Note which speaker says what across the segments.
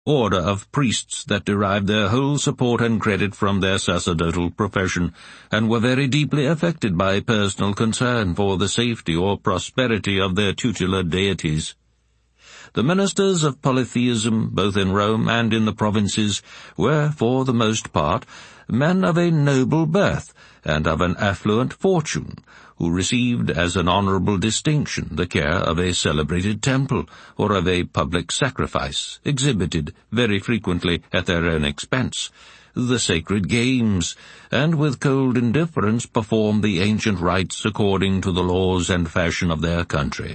Speaker 1: order of priests that derived their whole support and credit from their sacerdotal profession, and were very deeply affected by personal concern for the safety or prosperity of their tutelar deities. The ministers of polytheism, both in Rome and in the provinces, were, for the most part, men of a noble birth and of an affluent fortune, who received as an honorable distinction the care of a celebrated temple or of a public sacrifice, exhibited very frequently at their own expense, the sacred games, and with cold indifference performed the ancient rites according to the laws and fashion of their country.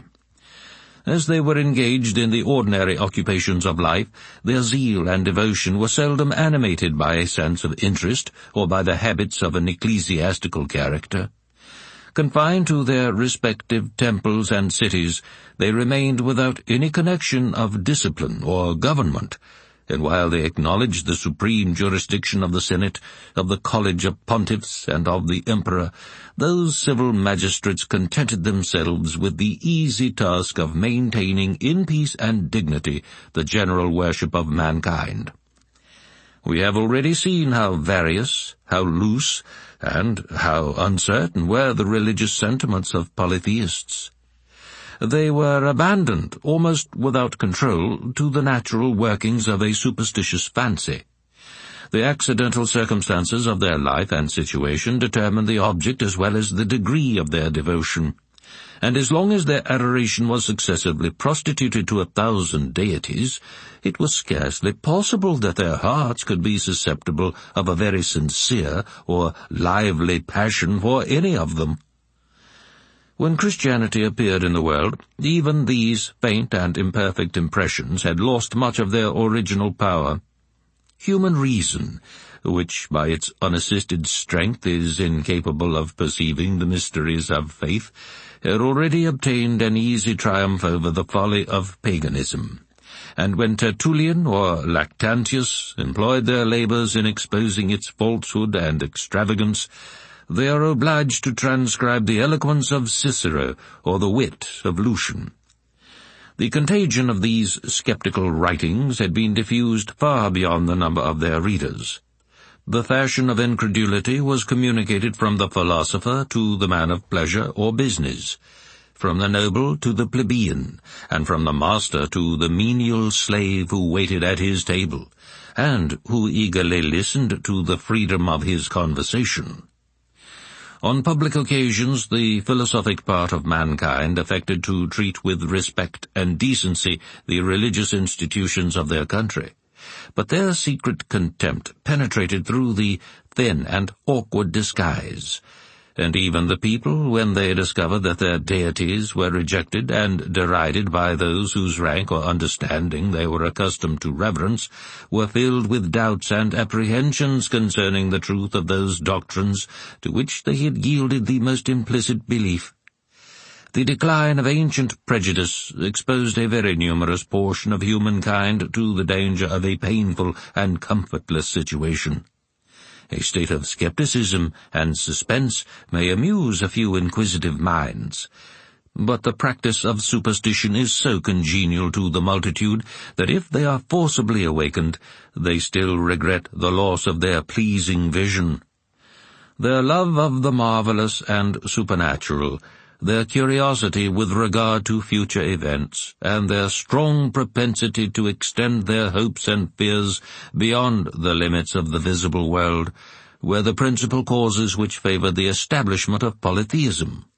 Speaker 1: As they were engaged in the ordinary occupations of life, their zeal and devotion were seldom animated by a sense of interest or by the habits of an ecclesiastical character. Confined to their respective temples and cities, they remained without any connection of discipline or government, and while they acknowledged the supreme jurisdiction of the Senate, of the College of Pontiffs, and of the Emperor, those civil magistrates contented themselves with the easy task of maintaining in peace and dignity the general worship of mankind. We have already seen how various, how loose, and how uncertain were the religious sentiments of polytheists. They were abandoned, almost without control, to the natural workings of a superstitious fancy. The accidental circumstances of their life and situation determined the object as well as the degree of their devotion, and as long as their adoration was successively prostituted to 1,000 deities, it was scarcely possible that their hearts could be susceptible of a very sincere or lively passion for any of them. When Christianity appeared in the world, even these faint and imperfect impressions had lost much of their original power. Human reason, which by its unassisted strength is incapable of perceiving the mysteries of faith, had already obtained an easy triumph over the folly of paganism, and when Tertullian or Lactantius employed their labours in exposing its falsehood and extravagance, they are obliged to transcribe the eloquence of Cicero or the wit of Lucian. The contagion of these sceptical writings had been diffused far beyond the number of their readers. The fashion of incredulity was communicated from the philosopher to the man of pleasure or business, from the noble to the plebeian, and from the master to the menial slave who waited at his table, and who eagerly listened to the freedom of his conversation. On public occasions, the philosophic part of mankind affected to treat with respect and decency the religious institutions of their country, but their secret contempt penetrated through the thin and awkward disguise, and even the people, when they discovered that their deities were rejected and derided by those whose rank or understanding they were accustomed to reverence, were filled with doubts and apprehensions concerning the truth of those doctrines to which they had yielded the most implicit belief. The decline of ancient prejudice exposed a very numerous portion of humankind to the danger of a painful and comfortless situation. A state of skepticism and suspense may amuse a few inquisitive minds, but the practice of superstition is so congenial to the multitude that if they are forcibly awakened, they still regret the loss of their pleasing vision. Their love of the marvelous and supernatural, their curiosity with regard to future events, and their strong propensity to extend their hopes and fears beyond the limits of the visible world, were the principal causes which favored the establishment of polytheism.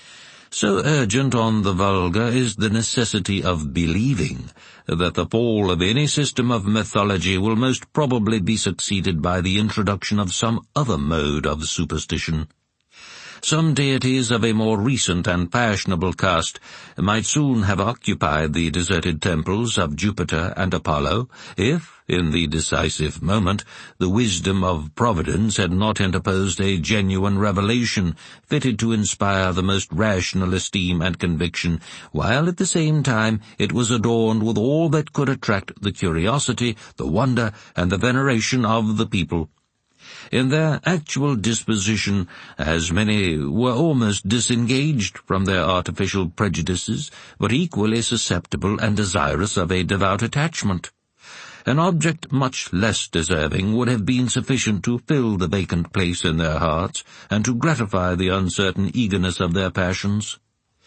Speaker 1: So urgent on the vulgar is the necessity of believing that the fall of any system of mythology will most probably be succeeded by the introduction of some other mode of superstition. Some deities of a more recent and fashionable cast might soon have occupied the deserted temples of Jupiter and Apollo, if, in the decisive moment, the wisdom of Providence had not interposed a genuine revelation fitted to inspire the most rational esteem and conviction, while at the same time it was adorned with all that could attract the curiosity, the wonder, and the veneration of the people. In their actual disposition, as many were almost disengaged from their artificial prejudices, but equally susceptible and desirous of a devout attachment. An object much less deserving would have been sufficient to fill the vacant place in their hearts, and to gratify the uncertain eagerness of their passions.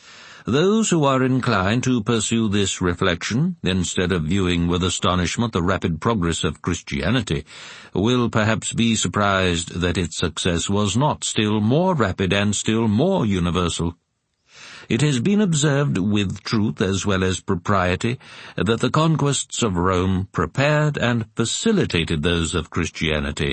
Speaker 1: Those who are inclined to pursue this reflection, instead of viewing with astonishment the rapid progress of Christianity, will perhaps be surprised that its success was not still more rapid and still more universal. It has been observed with truth as well as propriety that the conquests of Rome prepared and facilitated those of Christianity.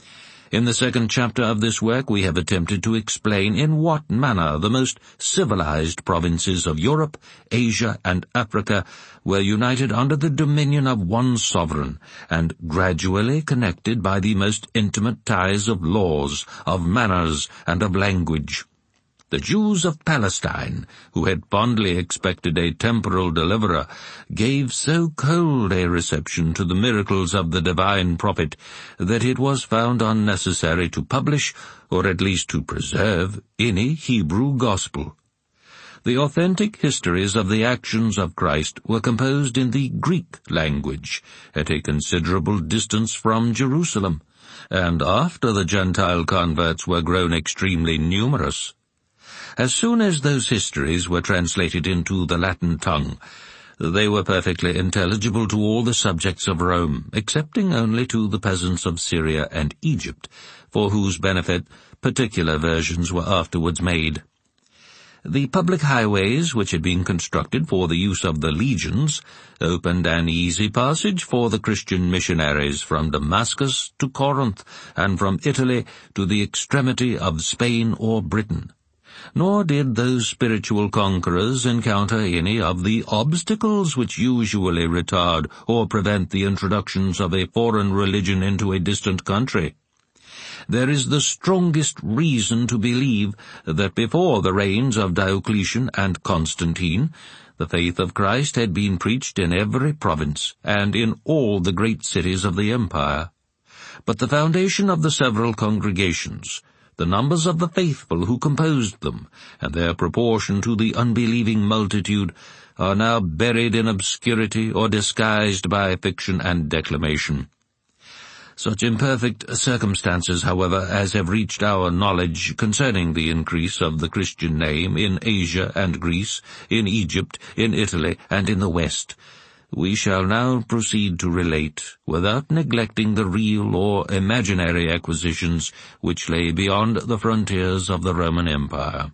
Speaker 1: In the second chapter of this work we have attempted to explain in what manner the most civilized provinces of Europe, Asia, and Africa were united under the dominion of one sovereign, and gradually connected by the most intimate ties of laws, of manners, and of language. The Jews of Palestine, who had fondly expected a temporal deliverer, gave so cold a reception to the miracles of the divine prophet that it was found unnecessary to publish, or at least to preserve, any Hebrew gospel. The authentic histories of the actions of Christ were composed in the Greek language, at a considerable distance from Jerusalem, and after the Gentile converts were grown extremely numerous. As soon as those histories were translated into the Latin tongue, they were perfectly intelligible to all the subjects of Rome, excepting only to the peasants of Syria and Egypt, for whose benefit particular versions were afterwards made. The public highways, which had been constructed for the use of the legions, opened an easy passage for the Christian missionaries from Damascus to Corinth, and from Italy to the extremity of Spain or Britain. Nor did those spiritual conquerors encounter any of the obstacles which usually retard or prevent the introductions of a foreign religion into a distant country. There is the strongest reason to believe that before the reigns of Diocletian and Constantine, the faith of Christ had been preached in every province and in all the great cities of the empire. But the foundation of the several congregations, the numbers of the faithful who composed them, and their proportion to the unbelieving multitude, are now buried in obscurity or disguised by fiction and declamation. Such imperfect circumstances, however, as have reached our knowledge concerning the increase of the Christian name in Asia and Greece, in Egypt, in Italy, and in the West, we shall now proceed to relate, without neglecting the real or imaginary acquisitions which lay beyond the frontiers of the Roman Empire.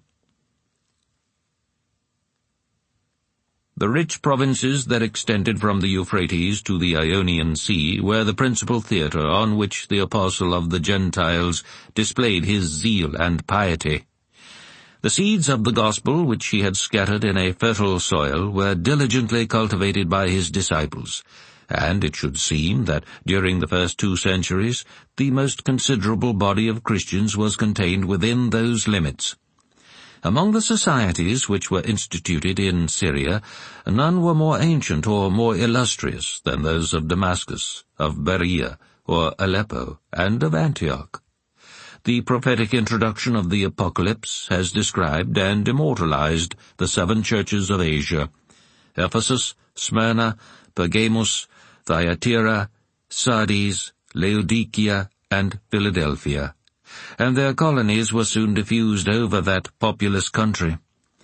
Speaker 1: The rich provinces that extended from the Euphrates to the Ionian Sea were the principal theatre on which the apostle of the Gentiles displayed his zeal and piety. The seeds of the gospel which he had scattered in a fertile soil were diligently cultivated by his disciples, and it should seem that during the first 2 centuries the most considerable body of Christians was contained within those limits. Among the societies which were instituted in Syria, none were more ancient or more illustrious than those of Damascus, of Berea, or Aleppo, and of Antioch. The prophetic introduction of the Apocalypse has described and immortalized the 7 churches of Asia: Ephesus, Smyrna, Pergamos, Thyatira, Sardis, Laodicea, and Philadelphia, and their colonies were soon diffused over that populous country.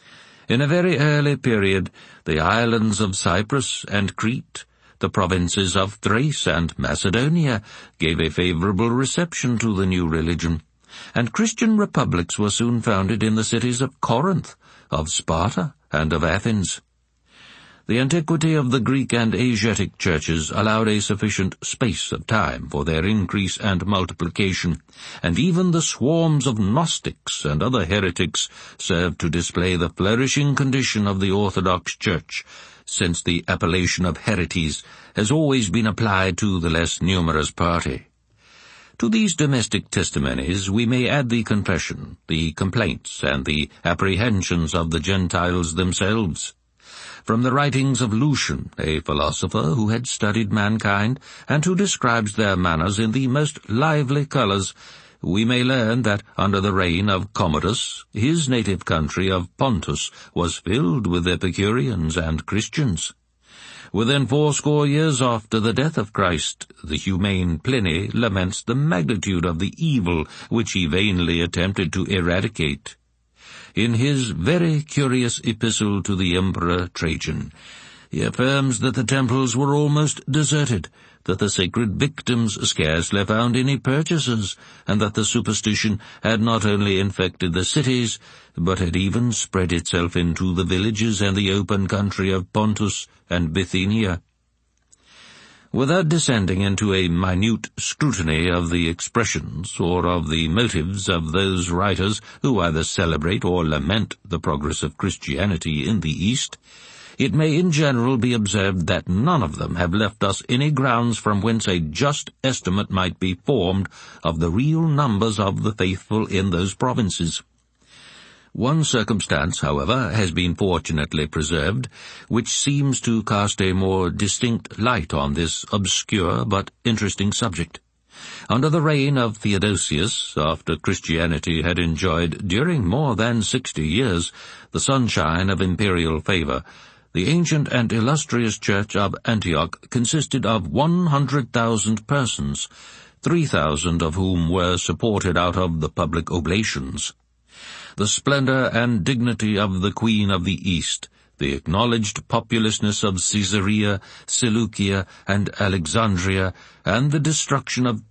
Speaker 1: In a very early period, the islands of Cyprus and Crete, the provinces of Thrace and Macedonia, gave a favorable reception to the new religion, and Christian republics were soon founded in the cities of Corinth, of Sparta, and of Athens. The antiquity of the Greek and Asiatic churches allowed a sufficient space of time for their increase and multiplication, and even the swarms of Gnostics and other heretics served to display the flourishing condition of the Orthodox Church, since the appellation of heretes has always been applied to the less numerous party. To these domestic testimonies we may add the confession, the complaints, and the apprehensions of the Gentiles themselves. From the writings of Lucian, a philosopher who had studied mankind, and who describes their manners in the most lively colours, we may learn that under the reign of Commodus, his native country of Pontus was filled with Epicureans and Christians. Within 80 years after the death of Christ, the humane Pliny laments the magnitude of the evil which he vainly attempted to eradicate. In his very curious epistle to the Emperor Trajan, he affirms that the temples were almost deserted, that the sacred victims scarcely found any purchasers, and that the superstition had not only infected the cities, but had even spread itself into the villages and the open country of Pontus and Bithynia. Without descending into a minute scrutiny of the expressions or of the motives of those writers who either celebrate or lament the progress of Christianity in the East, it may in general be observed that none of them have left us any grounds from whence a just estimate might be formed of the real numbers of the faithful in those provinces. One circumstance, however, has been fortunately preserved, which seems to cast a more distinct light on this obscure but interesting subject. Under the reign of Theodosius, after Christianity had enjoyed during more than 60 years the sunshine of imperial favor, the ancient and illustrious church of Antioch consisted of 100,000 persons, 3,000 of whom were supported out of the public oblations. The splendor and dignity of the Queen of the East, the acknowledged populousness of Caesarea, Seleucia, and Alexandria, and the destruction of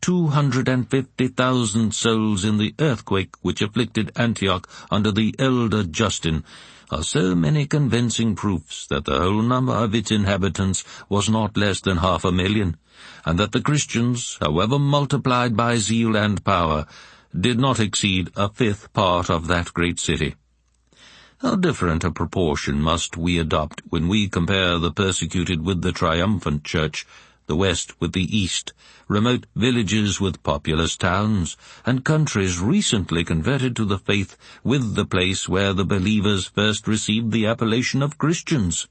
Speaker 1: 250,000 souls in the earthquake which afflicted Antioch under the elder Justin, are so many convincing proofs that the whole number of its inhabitants was not less than 500,000, and that the Christians, however multiplied by zeal and power, did not exceed 1/5 part of that great city. How different a proportion must we adopt when we compare the persecuted with the triumphant church, the West with the East, remote villages with populous towns, and countries recently converted to the faith with the place where the believers first received the appellation of Christians.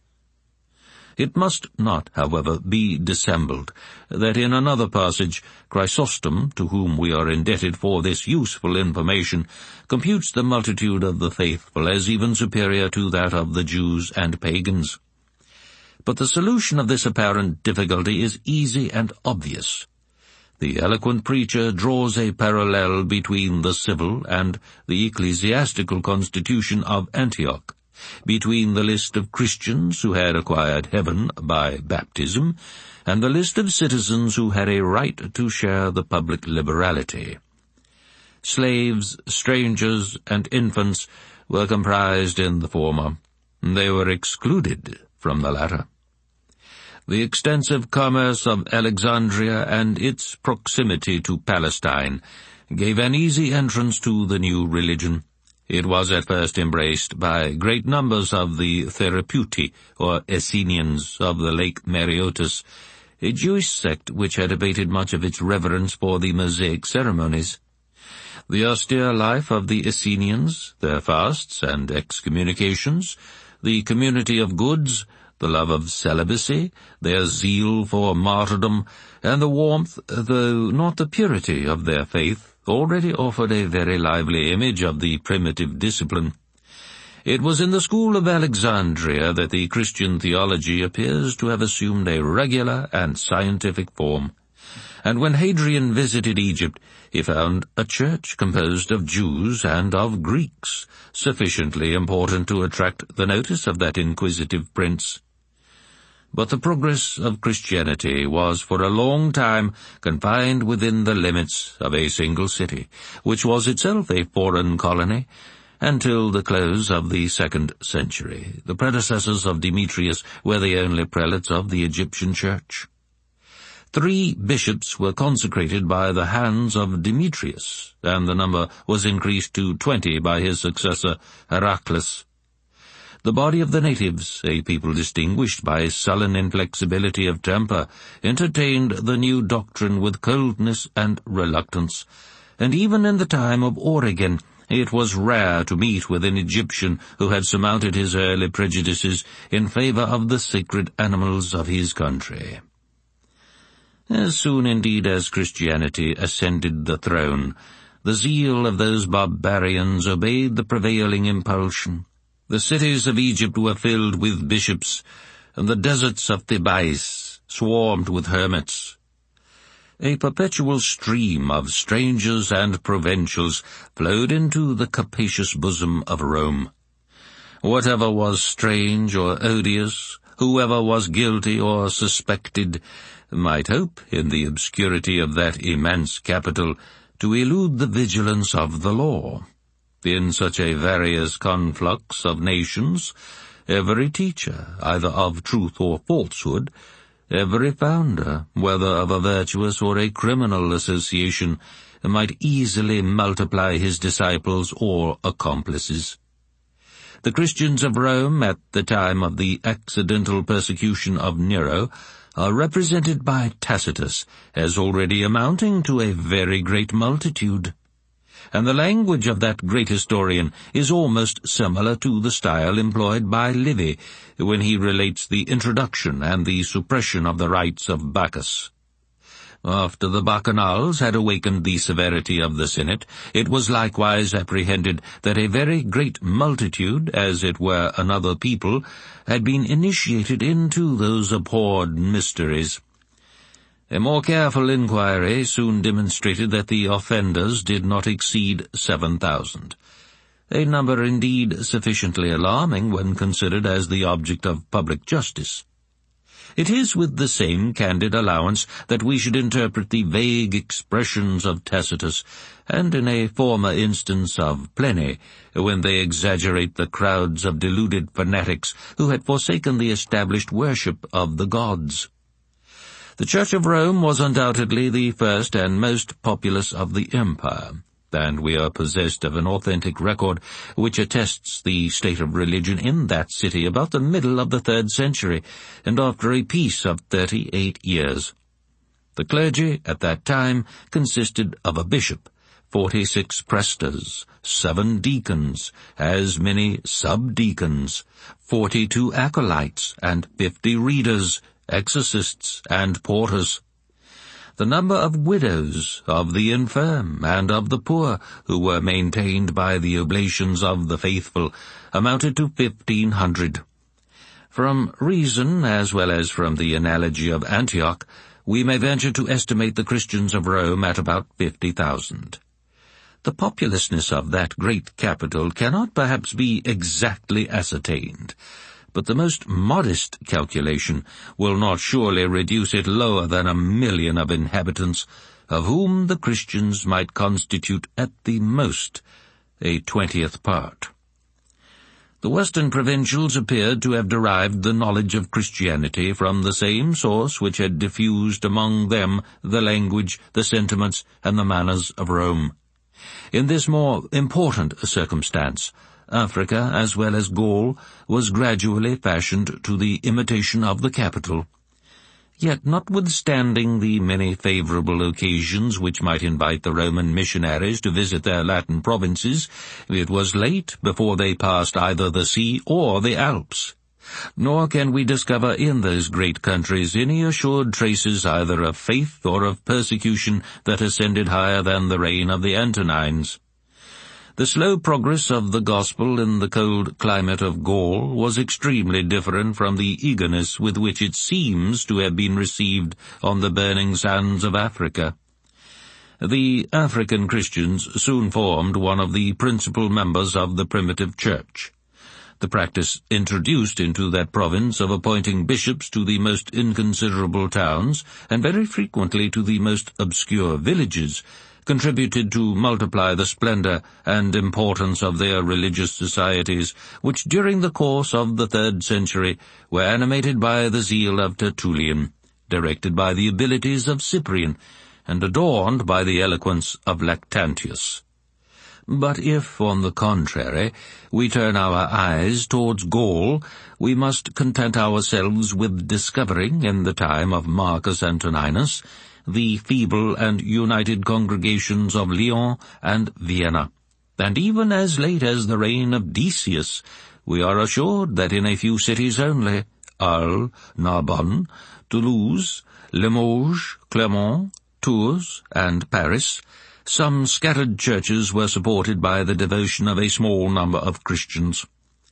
Speaker 1: It must not, however, be dissembled that in another passage Chrysostom, to whom we are indebted for this useful information, computes the multitude of the faithful as even superior to that of the Jews and pagans. But the solution of this apparent difficulty is easy and obvious. The eloquent preacher draws a parallel between the civil and the ecclesiastical constitution of Antioch, between the list of Christians who had acquired heaven by baptism and the list of citizens who had a right to share the public liberality. Slaves, strangers, and infants were comprised in the former. They were excluded from the latter. The extensive commerce of Alexandria and its proximity to Palestine gave an easy entrance to the new religion. It was at first embraced by great numbers of the Therapeuti, or Essenians, of the Lake Mareotis, a Jewish sect which had abated much of its reverence for the Mosaic ceremonies. The austere life of the Essenians, their fasts and excommunications, the community of goods, the love of celibacy, their zeal for martyrdom, and the warmth, though not the purity, of their faith, already offered a very lively image of the primitive discipline. It was in the school of Alexandria that the Christian theology appears to have assumed a regular and scientific form, and when Hadrian visited Egypt, he found a church composed of Jews and of Greeks, sufficiently important to attract the notice of that inquisitive prince. But the progress of Christianity was for a long time confined within the limits of a single city, which was itself a foreign colony, until the close of the 2nd century. The predecessors of Demetrius were the only prelates of the Egyptian church. 3 bishops were consecrated by the hands of Demetrius, and the number was increased to 20 by his successor Heraclius. The body of the natives, a people distinguished by sullen inflexibility of temper, entertained the new doctrine with coldness and reluctance, and even in the time of Origen it was rare to meet with an Egyptian who had surmounted his early prejudices in favor of the sacred animals of his country. As soon indeed as Christianity ascended the throne, the zeal of those barbarians obeyed the prevailing impulsion. The cities of Egypt were filled with bishops, and the deserts of Thebais swarmed with hermits. A perpetual stream of strangers and provincials flowed into the capacious bosom of Rome. Whatever was strange or odious, whoever was guilty or suspected, might hope, in the obscurity of that immense capital, to elude the vigilance of the law. In such a various conflux of nations, every teacher, either of truth or falsehood, every founder, whether of a virtuous or a criminal association, might easily multiply his disciples or accomplices. The Christians of Rome at the time of the accidental persecution of Nero are represented by Tacitus as already amounting to a very great multitude, and the language of that great historian is almost similar to the style employed by Livy when he relates the introduction and the suppression of the rites of Bacchus. After the Bacchanals had awakened the severity of the Senate, it was likewise apprehended that a very great multitude, as it were another people, had been initiated into those abhorred mysteries. A more careful inquiry soon demonstrated that the offenders did not exceed 7,000, a number indeed sufficiently alarming when considered as the object of public justice. It is with the same candid allowance that we should interpret the vague expressions of Tacitus, and in a former instance of Pliny, when they exaggerate the crowds of deluded fanatics who had forsaken the established worship of the gods. The Church of Rome was undoubtedly the first and most populous of the empire, and we are possessed of an authentic record which attests the state of religion in that city about the middle of the 3rd century, and after a peace of 38 years. The clergy at that time consisted of a bishop, 46 praestors, 7 deacons, as many subdeacons, 42 acolytes, and 50 readers, exorcists, and porters. The number of widows, of the infirm, and of the poor, who were maintained by the oblations of the faithful, amounted to 1,500. From reason, as well as from the analogy of Antioch, we may venture to estimate the Christians of Rome at about 50,000. The populousness of that great capital cannot perhaps be exactly ascertained, but the most modest calculation will not surely reduce it lower than 1 million of inhabitants, of whom the Christians might constitute at the most a 20th part. The western provincials appeared to have derived the knowledge of Christianity from the same source which had diffused among them the language, the sentiments, and the manners of Rome. In this more important circumstance, Africa, as well as Gaul, was gradually fashioned to the imitation of the capital. Yet, notwithstanding the many favorable occasions which might invite the Roman missionaries to visit their Latin provinces, it was late before they passed either the sea or the Alps. Nor can we discover in those great countries any assured traces either of faith or of persecution that ascended higher than the reign of the Antonines. The slow progress of the gospel in the cold climate of Gaul was extremely different from the eagerness with which it seems to have been received on the burning sands of Africa. The African Christians soon formed one of the principal members of the primitive church. The practice introduced into that province of appointing bishops to the most inconsiderable towns, and very frequently to the most obscure villages, contributed to multiply the splendor and importance of their religious societies, which during the course of the 3rd century were animated by the zeal of Tertullian, directed by the abilities of Cyprian, and adorned by the eloquence of Lactantius. But if, on the contrary, we turn our eyes towards Gaul, we must content ourselves with discovering, in the time of Marcus Antoninus, the feeble and united congregations of Lyon and Vienna, and even as late as the reign of Decius, we are assured that in a few cities only, Arles, Narbonne, Toulouse, Limoges, Clermont, Tours, and Paris, some scattered churches were supported by the devotion of a small number of Christians.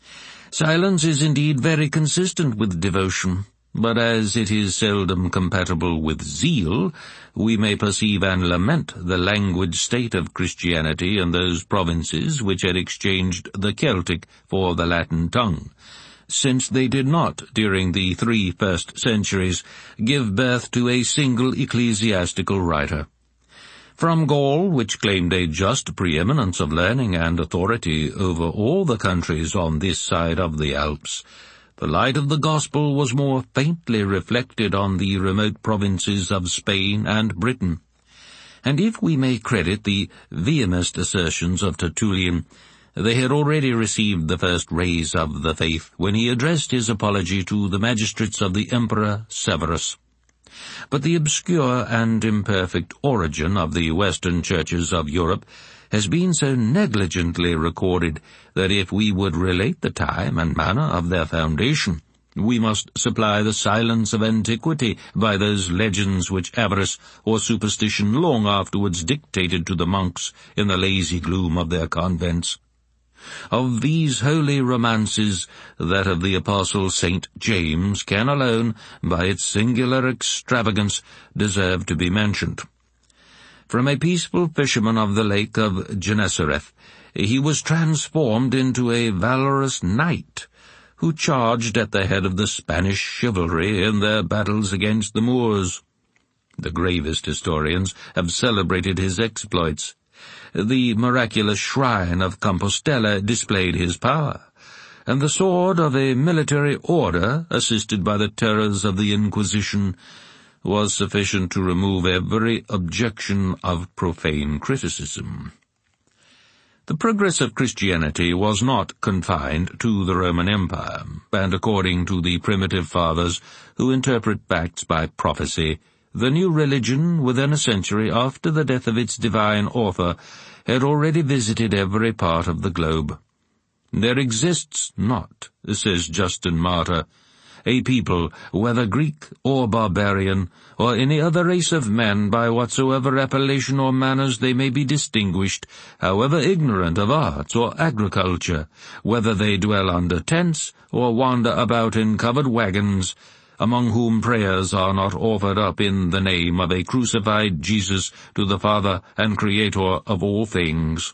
Speaker 1: Silence is indeed very consistent with devotion, but as it is seldom compatible with zeal, we may perceive and lament the languid state of Christianity in those provinces which had exchanged the Celtic for the Latin tongue, since they did not, during the 3 first centuries, give birth to a single ecclesiastical writer. From Gaul, which claimed a just preeminence of learning and authority over all the countries on this side of the Alps, the light of the gospel was more faintly reflected on the remote provinces of Spain and Britain. And if we may credit the vehement assertions of Tertullian, they had already received the first rays of the faith when he addressed his apology to the magistrates of the Emperor Severus. But the obscure and imperfect origin of the Western churches of Europe has been so negligently recorded that if we would relate the time and manner of their foundation, we must supply the silence of antiquity by those legends which avarice or superstition long afterwards dictated to the monks in the lazy gloom of their convents. Of these holy romances, that of the Apostle St. James can alone, by its singular extravagance, deserve to be mentioned. From a peaceful fisherman of the lake of Gennesareth, he was transformed into a valorous knight, who charged at the head of the Spanish chivalry in their battles against the Moors. The gravest historians have celebrated his exploits. The miraculous shrine of Compostela displayed his power, and the sword of a military order, assisted by the terrors of the Inquisition, was sufficient to remove every objection of profane criticism. The progress of Christianity was not confined to the Roman Empire, and according to the primitive fathers who interpret facts by prophecy, the new religion, within a century after the death of its divine author, had already visited every part of the globe. There exists not, says Justin Martyr, a people, whether Greek or barbarian, or any other race of men, by whatsoever appellation or manners they may be distinguished, however ignorant of arts or agriculture, whether they dwell under tents or wander about in covered wagons, among whom prayers are not offered up in the name of a crucified Jesus to the Father and Creator of all things.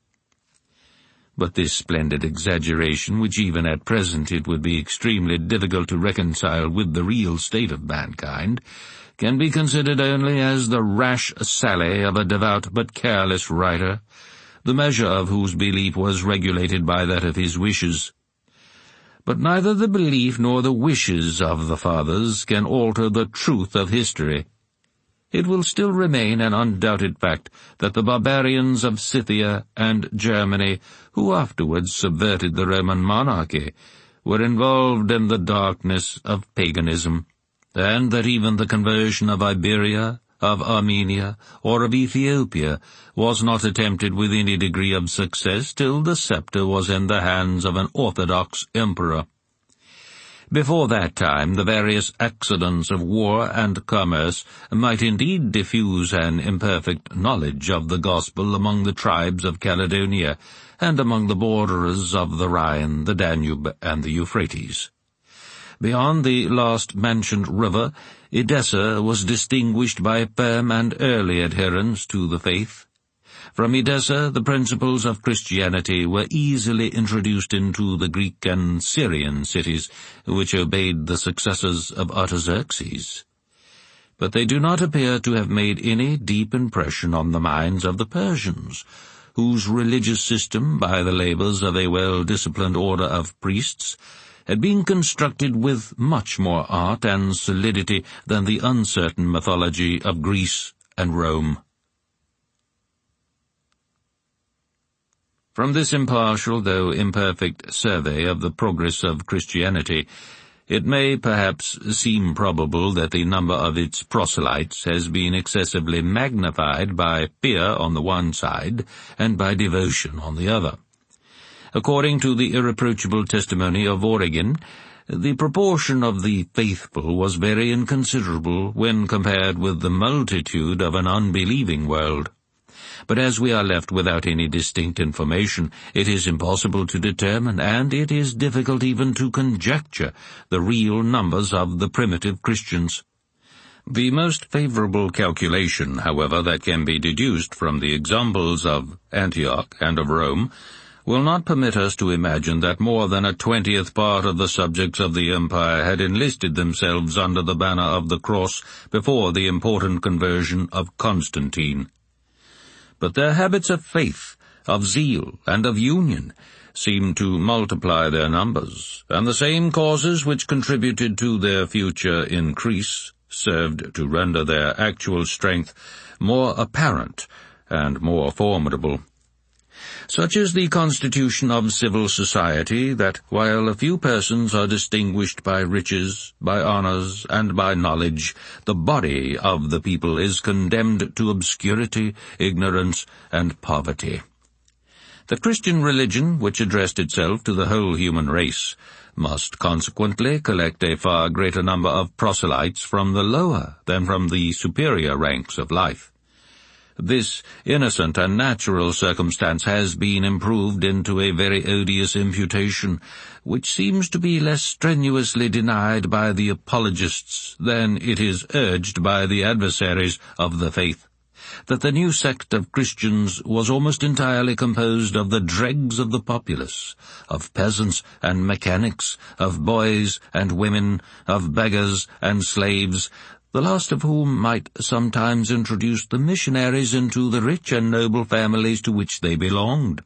Speaker 1: But this splendid exaggeration, which even at present it would be extremely difficult to reconcile with the real state of mankind, can be considered only as the rash sally of a devout but careless writer, the measure of whose belief was regulated by that of his wishes. But neither the belief nor the wishes of the fathers can alter the truth of history. It will still remain an undoubted fact that the barbarians of Scythia and Germany, who afterwards subverted the Roman monarchy, were involved in the darkness of paganism, and that even the conversion of Iberia, of Armenia, or of Ethiopia was not attempted with any degree of success till the scepter was in the hands of an orthodox emperor. Before that time, the various accidents of war and commerce might indeed diffuse an imperfect knowledge of the gospel among the tribes of Caledonia, and among the borderers of the Rhine, the Danube, and the Euphrates. Beyond the last-mentioned river, Edessa was distinguished by firm and early adherence to the faith. From Edessa, the principles of Christianity were easily introduced into the Greek and Syrian cities, which obeyed the successors of Artaxerxes. But they do not appear to have made any deep impression on the minds of the Persians, whose religious system, by the labors of a well-disciplined order of priests, had been constructed with much more art and solidity than the uncertain mythology of Greece and Rome. From this impartial, though imperfect, survey of the progress of Christianity, it may perhaps seem probable that the number of its proselytes has been excessively magnified by fear on the one side and by devotion on the other. According to the irreproachable testimony of Origen, the proportion of the faithful was very inconsiderable when compared with the multitude of an unbelieving world. But as we are left without any distinct information, it is impossible to determine, and it is difficult even to conjecture, the real numbers of the primitive Christians. The most favorable calculation, however, that can be deduced from the examples of Antioch and of Rome will not permit us to imagine that more than a 20th part of the subjects of the empire had enlisted themselves under the banner of the cross before the important conversion of Constantine. But their habits of faith, of zeal, and of union seemed to multiply their numbers, and the same causes which contributed to their future increase served to render their actual strength more apparent and more formidable. Such is the constitution of civil society that, while a few persons are distinguished by riches, by honors, and by knowledge, the body of the people is condemned to obscurity, ignorance, and poverty. The Christian religion, which addressed itself to the whole human race, must consequently collect a far greater number of proselytes from the lower than from the superior ranks of life. This innocent and natural circumstance has been improved into a very odious imputation, which seems to be less strenuously denied by the apologists than it is urged by the adversaries of the faith, that the new sect of Christians was almost entirely composed of the dregs of the populace, of peasants and mechanics, of boys and women, of beggars and slaves, the last of whom might sometimes introduce the missionaries into the rich and noble families to which they belonged.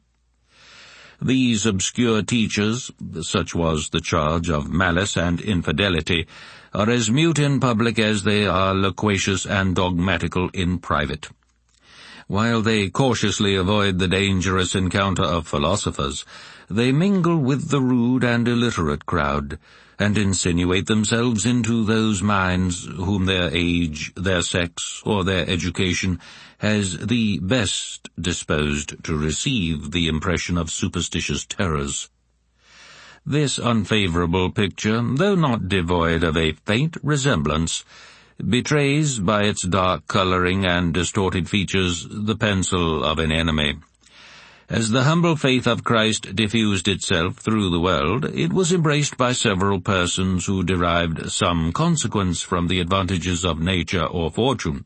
Speaker 1: These obscure teachers, such was the charge of malice and infidelity, are as mute in public as they are loquacious and dogmatical in private. While they cautiously avoid the dangerous encounter of philosophers, they mingle with the rude and illiterate crowd, and insinuate themselves into those minds whom their age, their sex, or their education has the best disposed to receive the impression of superstitious terrors. This unfavorable picture, though not devoid of a faint resemblance, betrays by its dark coloring and distorted features the pencil of an enemy. As the humble faith of Christ diffused itself through the world, it was embraced by several persons who derived some consequence from the advantages of nature or fortune.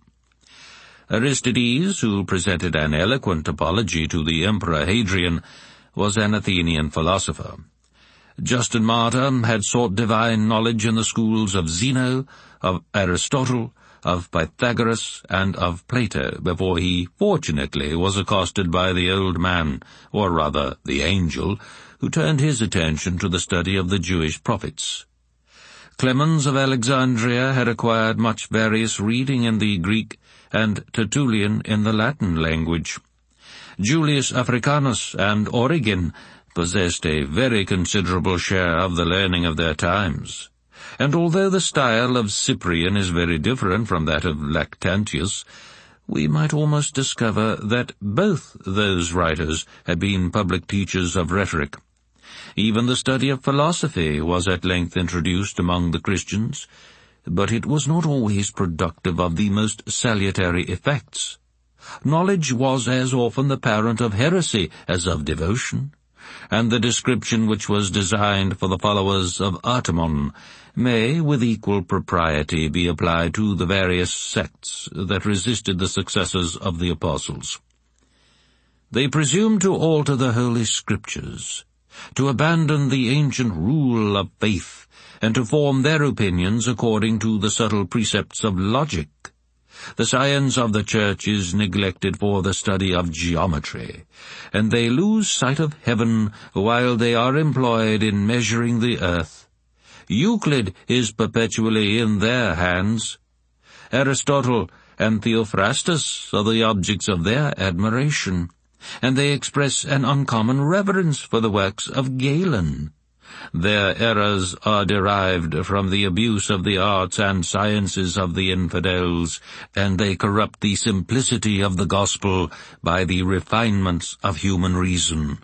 Speaker 1: Aristides, who presented an eloquent apology to the Emperor Hadrian, was an Athenian philosopher. Justin Martyr had sought divine knowledge in the schools of Zeno, of Aristotle, of Pythagoras, and of Plato, before he, fortunately, was accosted by the old man, or rather the angel, who turned his attention to the study of the Jewish prophets. Clemens of Alexandria had acquired much various reading in the Greek, and Tertullian in the Latin language. Julius Africanus and Origen possessed a very considerable share of the learning of their times, and although the style of Cyprian is very different from that of Lactantius, we might almost discover that both those writers had been public teachers of rhetoric. Even the study of philosophy was at length introduced among the Christians, but it was not always productive of the most salutary effects. Knowledge was as often the parent of heresy as of devotion, and the description which was designed for the followers of Artemon may, with equal propriety, be applied to the various sects that resisted the successors of the apostles. They presumed to alter the Holy Scriptures, to abandon the ancient rule of faith, and to form their opinions according to the subtle precepts of logic. The science of the Church is neglected for the study of geometry, and they lose sight of heaven while they are employed in measuring the earth. Euclid is perpetually in their hands. Aristotle and Theophrastus are the objects of their admiration, and they express an uncommon reverence for the works of Galen. Their errors are derived from the abuse of the arts and sciences of the infidels, and they corrupt the simplicity of the gospel by the refinements of human reason.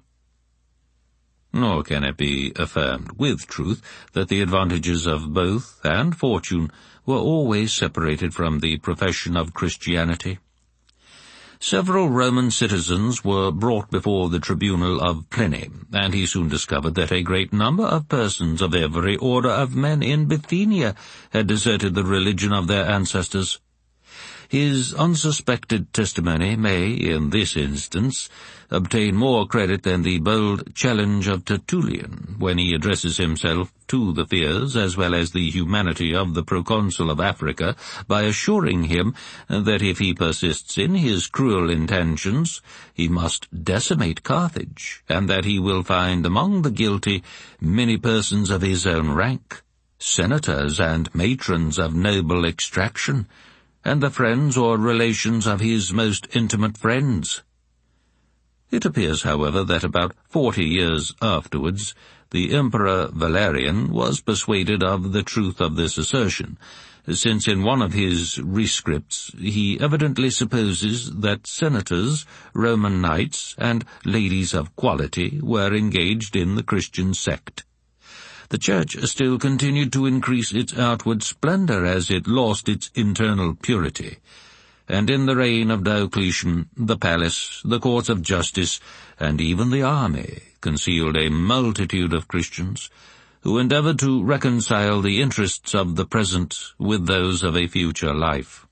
Speaker 1: Nor can it be affirmed with truth that the advantages of both and fortune were always separated from the profession of Christianity. Several Roman citizens were brought before the tribunal of Pliny, and he soon discovered that a great number of persons of every order of men in Bithynia had deserted the religion of their ancestors. His unsuspected testimony may, in this instance, obtain more credit than the bold challenge of Tertullian, when he addresses himself to the fears as well as the humanity of the proconsul of Africa, by assuring him that if he persists in his cruel intentions, he must decimate Carthage, and that he will find among the guilty many persons of his own rank, senators and matrons of noble extraction, and the friends or relations of his most intimate friends. It appears, however, that about 40 years afterwards, the Emperor Valerian was persuaded of the truth of this assertion, since in one of his rescripts he evidently supposes that senators, Roman knights, and ladies of quality were engaged in the Christian sect. The Church still continued to increase its outward splendor as it lost its internal purity, and in the reign of Diocletian, the palace, the courts of justice, and even the army concealed a multitude of Christians who endeavored to reconcile the interests of the present with those of a future life.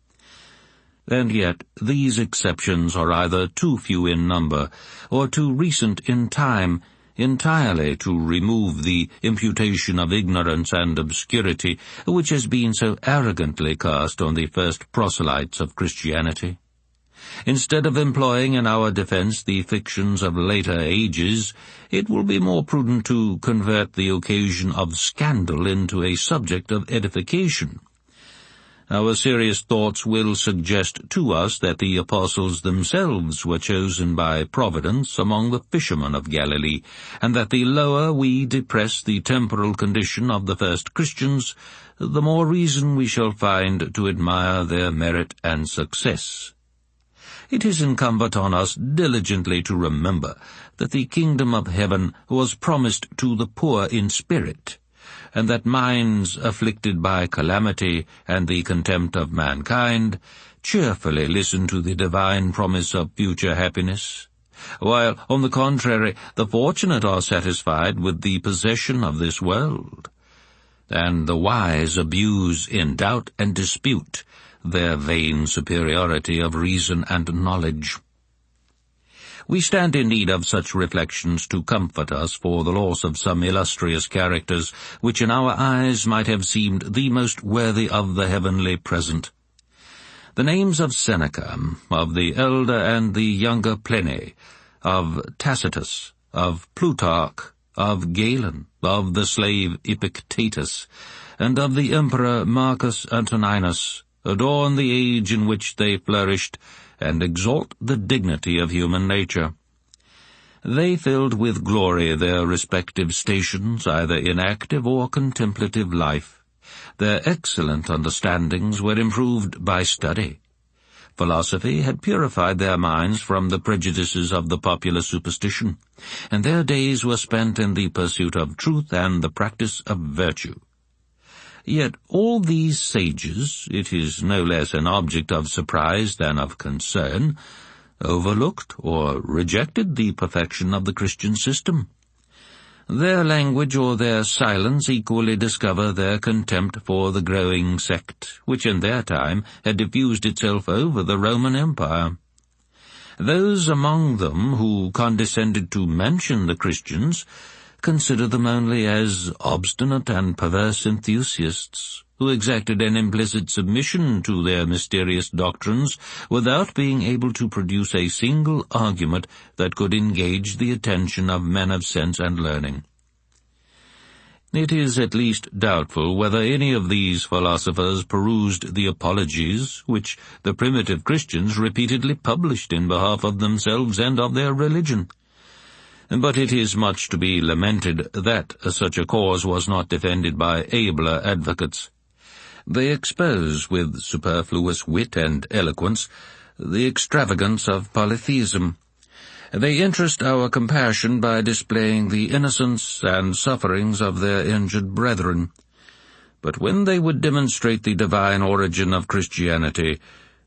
Speaker 1: And yet these exceptions are either too few in number or too recent in time entirely to remove the imputation of ignorance and obscurity which has been so arrogantly cast on the first proselytes of Christianity. Instead of employing in our defense the fictions of later ages, it will be more prudent to convert the occasion of scandal into a subject of edification. Our serious thoughts will suggest to us that the apostles themselves were chosen by Providence among the fishermen of Galilee, and that the lower we depress the temporal condition of the first Christians, the more reason we shall find to admire their merit and success. It is incumbent on us diligently to remember that the kingdom of heaven was promised to the poor in spirit, and that minds afflicted by calamity and the contempt of mankind cheerfully listen to the divine promise of future happiness, while, on the contrary, the fortunate are satisfied with the possession of this world, and the wise abuse in doubt and dispute their vain superiority of reason and knowledge. We stand in need of such reflections to comfort us for the loss of some illustrious characters, which in our eyes might have seemed the most worthy of the heavenly present. The names of Seneca, of the elder and the younger Pliny, of Tacitus, of Plutarch, of Galen, of the slave Epictetus, and of the emperor Marcus Antoninus, adorn the age in which they flourished, and exalt the dignity of human nature. They filled with glory their respective stations, either in active or contemplative life. Their excellent understandings were improved by study. Philosophy had purified their minds from the prejudices of the popular superstition, and their days were spent in the pursuit of truth and the practice of virtue. Yet all these sages, it is no less an object of surprise than of concern, overlooked or rejected the perfection of the Christian system. Their language or their silence equally discover their contempt for the growing sect, which in their time had diffused itself over the Roman Empire. Those among them who condescended to mention the Christians consider them only as obstinate and perverse enthusiasts, who exacted an implicit submission to their mysterious doctrines without being able to produce a single argument that could engage the attention of men of sense and learning. It is at least doubtful whether any of these philosophers perused the apologies which the primitive Christians repeatedly published in behalf of themselves and of their religion. But it is much to be lamented that such a cause was not defended by abler advocates. They expose with superfluous wit and eloquence the extravagance of polytheism. They interest our compassion by displaying the innocence and sufferings of their injured brethren. But when they would demonstrate the divine origin of Christianity,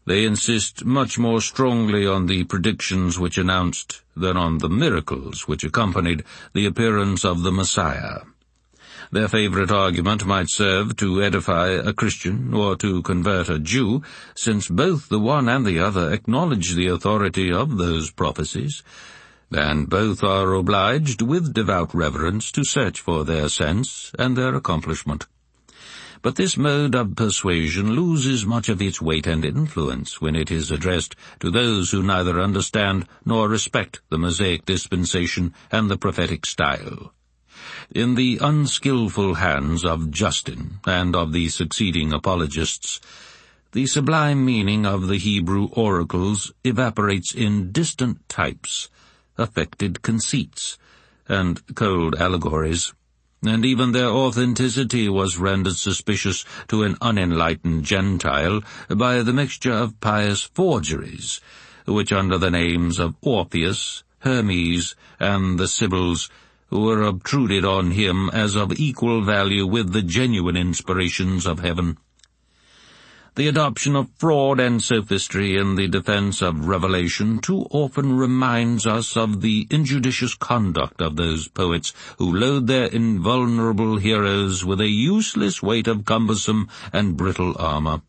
Speaker 1: They insist much more strongly on the predictions which announced than on the miracles which accompanied the appearance of the Messiah. Their favorite argument might serve to edify a Christian or to convert a Jew, since both the one and the other acknowledge the authority of those prophecies, and both are obliged with devout reverence to search for their sense and their accomplishment. But this mode of persuasion loses much of its weight and influence when it is addressed to those who neither understand nor respect the Mosaic dispensation and the prophetic style. In the unskillful hands of Justin and of the succeeding apologists, the sublime meaning of the Hebrew oracles evaporates in distant types, affected conceits, and cold allegories, and even their authenticity was rendered suspicious to an unenlightened Gentile by the mixture of pious forgeries, which under the names of Orpheus, Hermes, and the Sibyls were obtruded on him as of equal value with the genuine inspirations of heaven. The adoption of fraud and sophistry in the defense of revelation too often reminds us of the injudicious conduct of those poets who load their invulnerable heroes with a useless weight of cumbersome and brittle armor.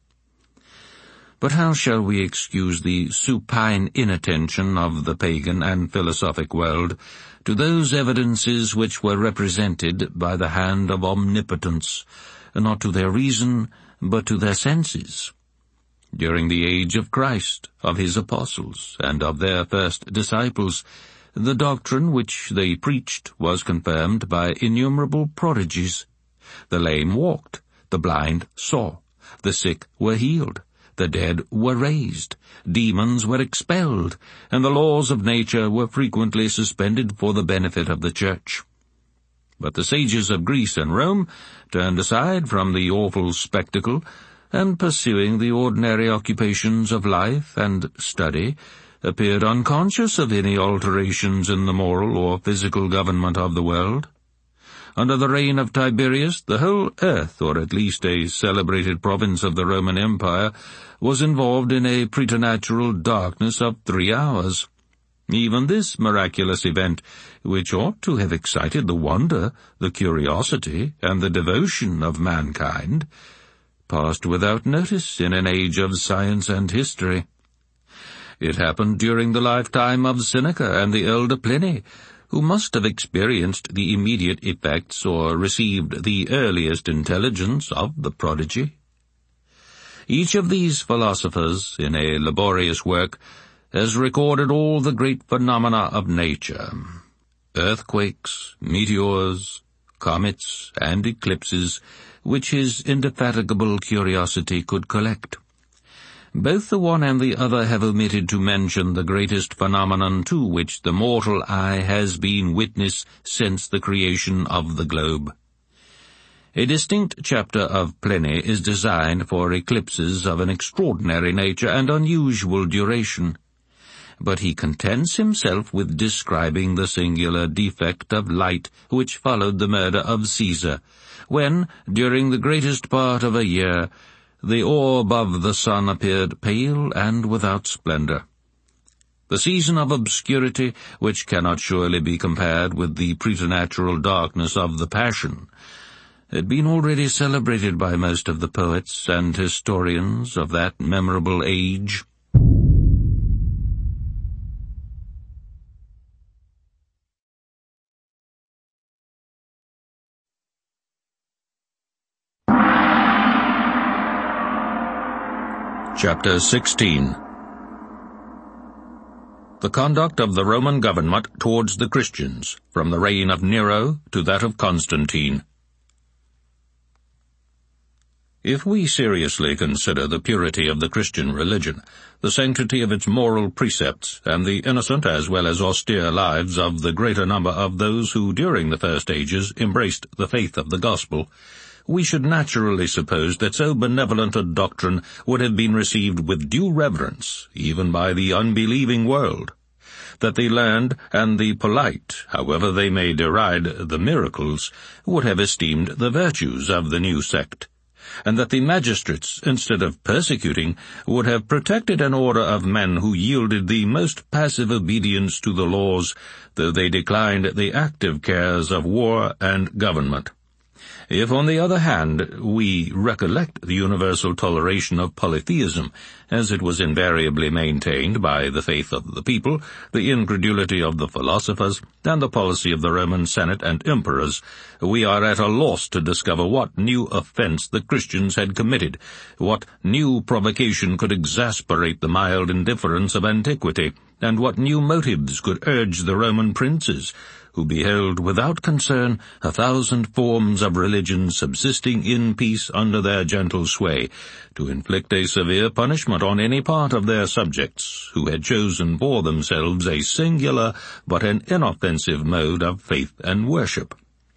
Speaker 1: But how shall we excuse the supine inattention of the pagan and philosophic world to those evidences which were represented by the hand of omnipotence, not to their reason, but to their senses? During the age of Christ, of his apostles, and of their first disciples, the doctrine which they preached was confirmed by innumerable prodigies. The lame walked, the blind saw, the sick were healed, the dead were raised, demons were expelled, and the laws of nature were frequently suspended for the benefit of the Church. But the sages of Greece and Rome turned aside from the awful spectacle, and pursuing the ordinary occupations of life and study, appeared unconscious of any alterations in the moral or physical government of the world. Under the reign of Tiberius, the whole earth, or at least a celebrated province of the Roman Empire, was involved in a preternatural darkness of 3 hours. Even this miraculous event, which ought to have excited the wonder, the curiosity, and the devotion of mankind, passed without notice in an age of science and history. It happened during the lifetime of Seneca and the elder Pliny, who must have experienced the immediate effects or received the earliest intelligence of the prodigy. Each of these philosophers, in a laborious work, has recorded all the great phenomena of nature: earthquakes, meteors, comets, and eclipses, which his indefatigable curiosity could collect. Both the one and the other have omitted to mention the greatest phenomenon to which the mortal eye has been witness since the creation of the globe. A distinct chapter of Pliny is designed for eclipses of an extraordinary nature and unusual duration, but he contents himself with describing the singular defect of light which followed the murder of Caesar, when, during the greatest part of a year, the orb of the sun appeared pale and without splendor. The season of obscurity, which cannot surely be compared with the preternatural darkness of the Passion, had been already celebrated by most of the poets and historians of that memorable age. Chapter 16. The conduct of the Roman government towards the Christians, from the reign of Nero to that of Constantine. If we seriously consider the purity of the Christian religion, the sanctity of its moral precepts, and the innocent as well as austere lives of the greater number of those who during the first ages embraced the faith of the gospel, we should naturally suppose that so benevolent a doctrine would have been received with due reverence, even by the unbelieving world, that the learned and the polite, however they may deride the miracles, would have esteemed the virtues of the new sect, and that the magistrates, instead of persecuting, would have protected an order of men who yielded the most passive obedience to the laws, though they declined the active cares of war and government. If, on the other hand, we recollect the universal toleration of polytheism, as it was invariably maintained by the faith of the people, the incredulity of the philosophers, and the policy of the Roman Senate and emperors, we are at a loss to discover what new offense the Christians had committed, what new provocation could exasperate the mild indifference of antiquity, and what new motives could urge the Roman princes, who beheld without concern 1,000 forms of religion subsisting in peace under their gentle sway, to inflict a severe punishment on any part of their subjects who had chosen for themselves a singular but an inoffensive mode of faith and worship.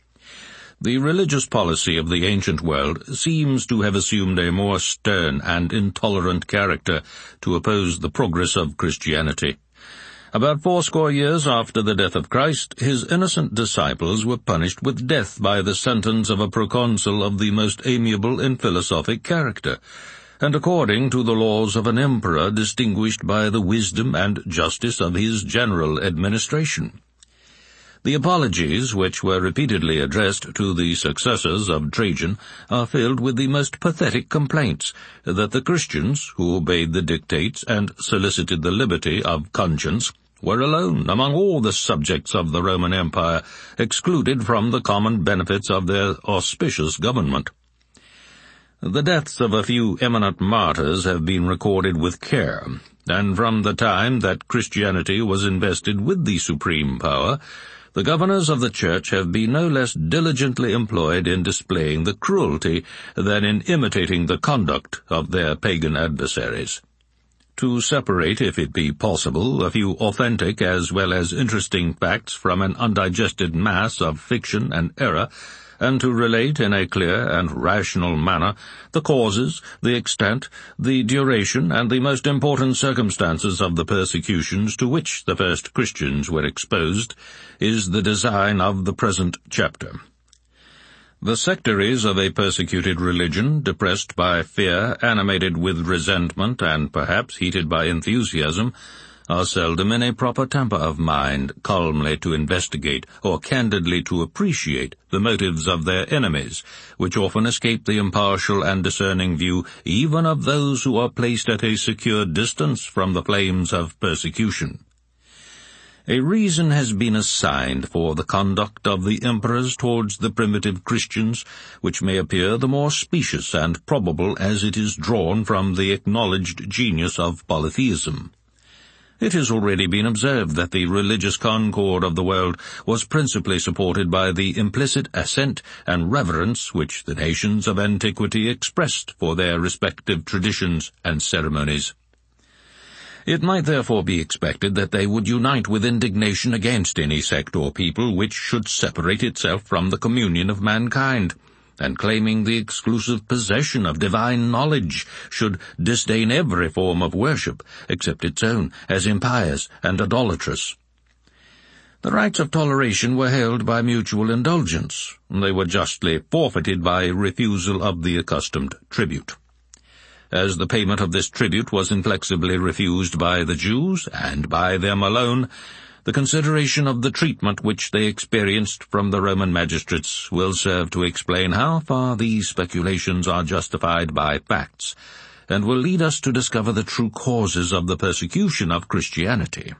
Speaker 1: The religious policy of the ancient world seems to have assumed a more stern and intolerant character to oppose the progress of Christianity. About 80 years after the death of Christ, his innocent disciples were punished with death by the sentence of a proconsul of the most amiable and philosophic character, and according to the laws of an emperor distinguished by the wisdom and justice of his general administration. The apologies, which were repeatedly addressed to the successors of Trajan, are filled with the most pathetic complaints that the Christians, who obeyed the dictates and solicited the liberty of conscience, were alone among all the subjects of the Roman Empire, excluded from the common benefits of their auspicious government. The deaths of a few eminent martyrs have been recorded with care, and from the time that Christianity was invested with the supreme power, the governors of the Church have been no less diligently employed in displaying the cruelty than in imitating the conduct of their pagan adversaries. To separate, if it be possible, a few authentic as well as interesting facts from an undigested mass of fiction and error, and to relate in a clear and rational manner the causes, the extent, the duration, and the most important circumstances of the persecutions to which the first Christians were exposed, is the design of the present chapter. The sectaries of a persecuted religion, depressed by fear, animated with resentment, and perhaps heated by enthusiasm, are seldom in a proper temper of mind calmly to investigate or candidly to appreciate the motives of their enemies, which often escape the impartial and discerning view even of those who are placed at a secure distance from the flames of persecution. A reason has been assigned for the conduct of the emperors towards the primitive Christians, which may appear the more specious and probable as it is drawn from the acknowledged genius of polytheism. It has already been observed that the religious concord of the world was principally supported by the implicit assent and reverence which the nations of antiquity expressed for their respective traditions and ceremonies. It might therefore be expected that they would unite with indignation against any sect or people which should separate itself from the communion of mankind, and claiming the exclusive possession of divine knowledge, should disdain every form of worship, except its own, as impious and idolatrous. The rights of toleration were held by mutual indulgence. They were justly forfeited by refusal of the accustomed tribute. As the payment of this tribute was inflexibly refused by the Jews, and by them alone, the consideration of the treatment which they experienced from the Roman magistrates will serve to explain how far these speculations are justified by facts, and will lead us to discover the true causes of the persecution of Christianity.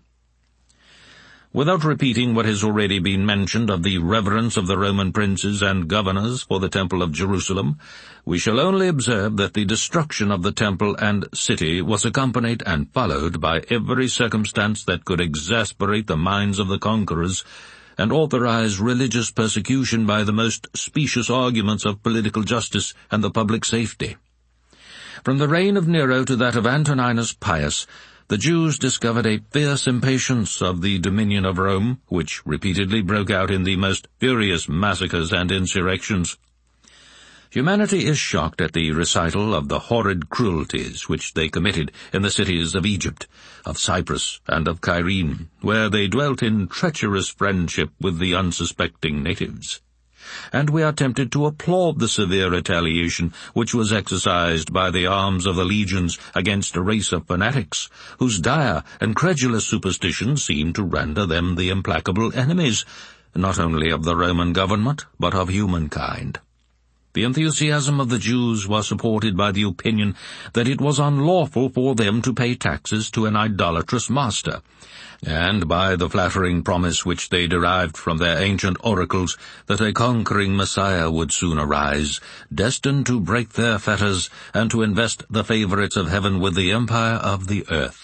Speaker 1: Without repeating what has already been mentioned of the reverence of the Roman princes and governors for the Temple of Jerusalem, we shall only observe that the destruction of the temple and city was accompanied and followed by every circumstance that could exasperate the minds of the conquerors, and authorize religious persecution by the most specious arguments of political justice and the public safety. From the reign of Nero to that of Antoninus Pius, the Jews discovered a fierce impatience of the dominion of Rome, which repeatedly broke out in the most furious massacres and insurrections. Humanity is shocked at the recital of the horrid cruelties which they committed in the cities of Egypt, of Cyprus, and of Cyrene, where they dwelt in treacherous friendship with the unsuspecting natives. and we are tempted to applaud the severe retaliation which was exercised by the arms of the legions against a race of fanatics, whose dire and credulous superstition seemed to render them the implacable enemies, not only of the Roman government, but of humankind. The enthusiasm of the Jews was supported by the opinion that it was unlawful for them to pay taxes to an idolatrous master, and by the flattering promise which they derived from their ancient oracles that a conquering Messiah would soon arise, destined to break their fetters and to invest the favorites of heaven with the empire of the earth.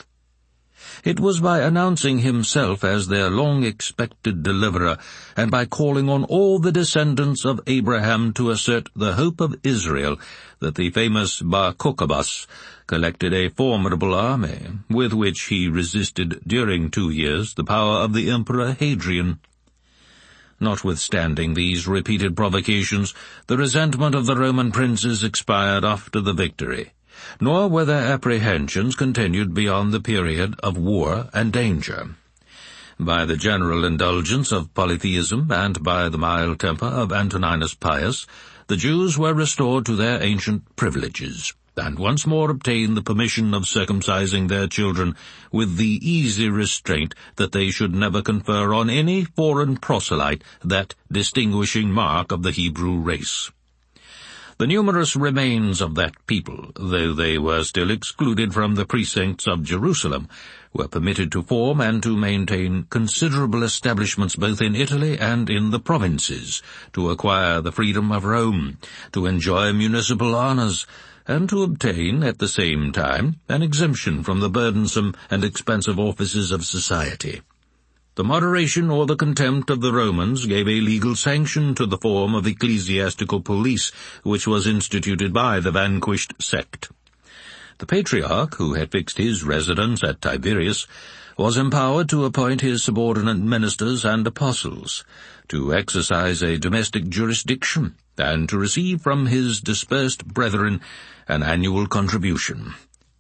Speaker 1: It was by announcing himself as their long-expected deliverer, and by calling on all the descendants of Abraham to assert the hope of Israel, that the famous Bar Kokhbas collected a formidable army, with which he resisted during 2 years the power of the Emperor Hadrian. Notwithstanding these repeated provocations, the resentment of the Roman princes expired after the victory, nor were their apprehensions continued beyond the period of war and danger. By the general indulgence of polytheism and by the mild temper of Antoninus Pius, the Jews were restored to their ancient privileges, and once more obtained the permission of circumcising their children with the easy restraint that they should never confer on any foreign proselyte that distinguishing mark of the Hebrew race. The numerous remains of that people, though they were still excluded from the precincts of Jerusalem, were permitted to form and to maintain considerable establishments both in Italy and in the provinces, to acquire the freedom of Rome, to enjoy municipal honors, and to obtain, at the same time, an exemption from the burdensome and expensive offices of society. The moderation or the contempt of the Romans gave a legal sanction to the form of ecclesiastical police which was instituted by the vanquished sect. The Patriarch, who had fixed his residence at Tiberias, was empowered to appoint his subordinate ministers and apostles, to exercise a domestic jurisdiction, and to receive from his dispersed brethren an annual contribution.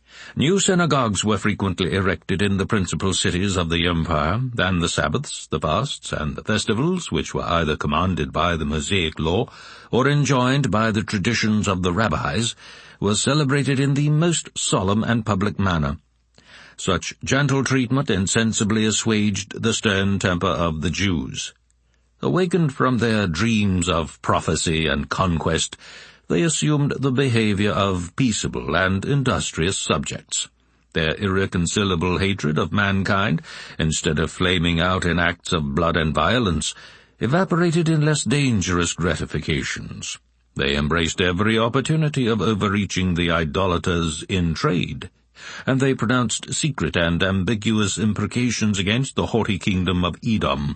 Speaker 1: New synagogues were frequently erected in the principal cities of the empire, and the Sabbaths, the fasts, and the festivals, which were either commanded by the Mosaic law or enjoined by the traditions of the rabbis, were celebrated in the most solemn and public manner. Such gentle treatment insensibly assuaged the stern temper of the Jews. Awakened from their dreams of prophecy and conquest, they assumed the behavior of peaceable and industrious subjects. Their irreconcilable hatred of mankind, instead of flaming out in acts of blood and violence, evaporated in less dangerous gratifications. They embraced every opportunity of overreaching the idolaters in trade, and they pronounced secret and ambiguous imprecations against the haughty kingdom of Edom.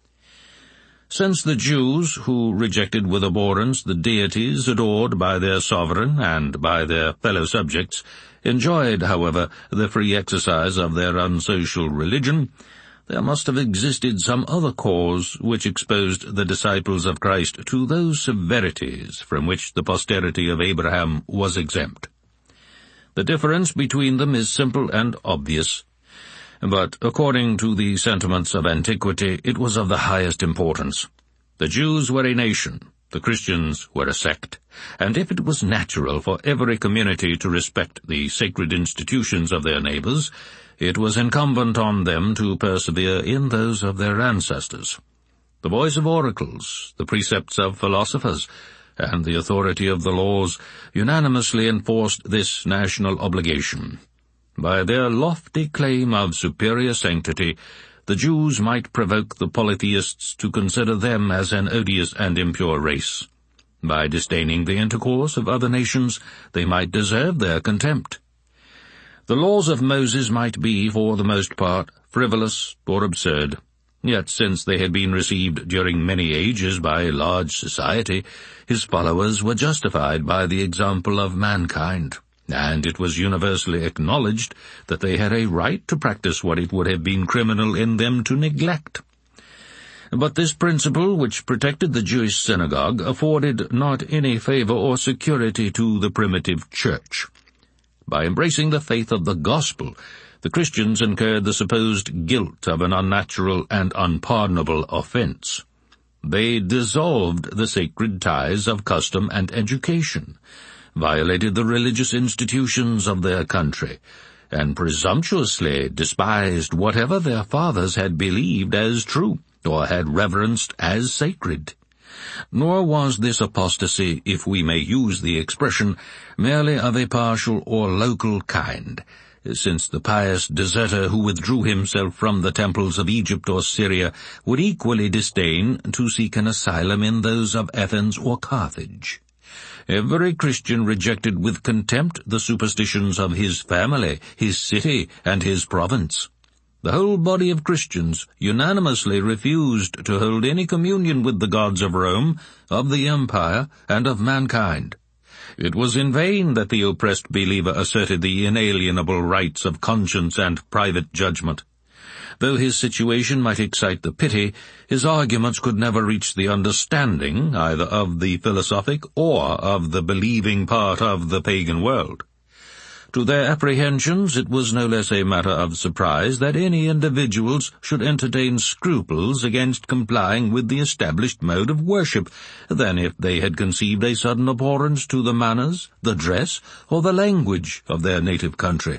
Speaker 1: Since the Jews, who rejected with abhorrence the deities adored by their sovereign and by their fellow subjects, enjoyed, however, the free exercise of their unsocial religion, there must have existed some other cause which exposed the disciples of Christ to those severities from which the posterity of Abraham was exempt. The difference between them is simple and obvious, but according to the sentiments of antiquity, it was of the highest importance. The Jews were a nation, the Christians were a sect, and if it was natural for every community to respect the sacred institutions of their neighbors, it was incumbent on them to persevere in those of their ancestors. The voice of oracles, the precepts of philosophers, and the authority of the laws unanimously enforced this national obligation. By their lofty claim of superior sanctity, the Jews might provoke the polytheists to consider them as an odious and impure race. By disdaining the intercourse of other nations, they might deserve their contempt. The laws of Moses might be, for the most part, frivolous or absurd. Yet since they had been received during many ages by a large society, his followers were justified by the example of mankind, and it was universally acknowledged that they had a right to practice what it would have been criminal in them to neglect. But this principle, which protected the Jewish synagogue, afforded not any favor or security to the primitive church. By embracing the faith of the gospel, the Christians incurred the supposed guilt of an unnatural and unpardonable offense. They dissolved the sacred ties of custom and education, violated the religious institutions of their country, and presumptuously despised whatever their fathers had believed as true, or had reverenced as sacred. Nor was this apostasy, if we may use the expression, merely of a partial or local kind, since the pious deserter who withdrew himself from the temples of Egypt or Syria would equally disdain to seek an asylum in those of Athens or Carthage. Every Christian rejected with contempt the superstitions of his family, his city, and his province. The whole body of Christians unanimously refused to hold any communion with the gods of Rome, of the empire, and of mankind. It was in vain that the oppressed believer asserted the inalienable rights of conscience and private judgment. Though his situation might excite the pity, his arguments could never reach the understanding either of the philosophic or of the believing part of the pagan world. To their apprehensions it was no less a matter of surprise that any individuals should entertain scruples against complying with the established mode of worship than if they had conceived a sudden abhorrence to the manners, the dress, or the language of their native country.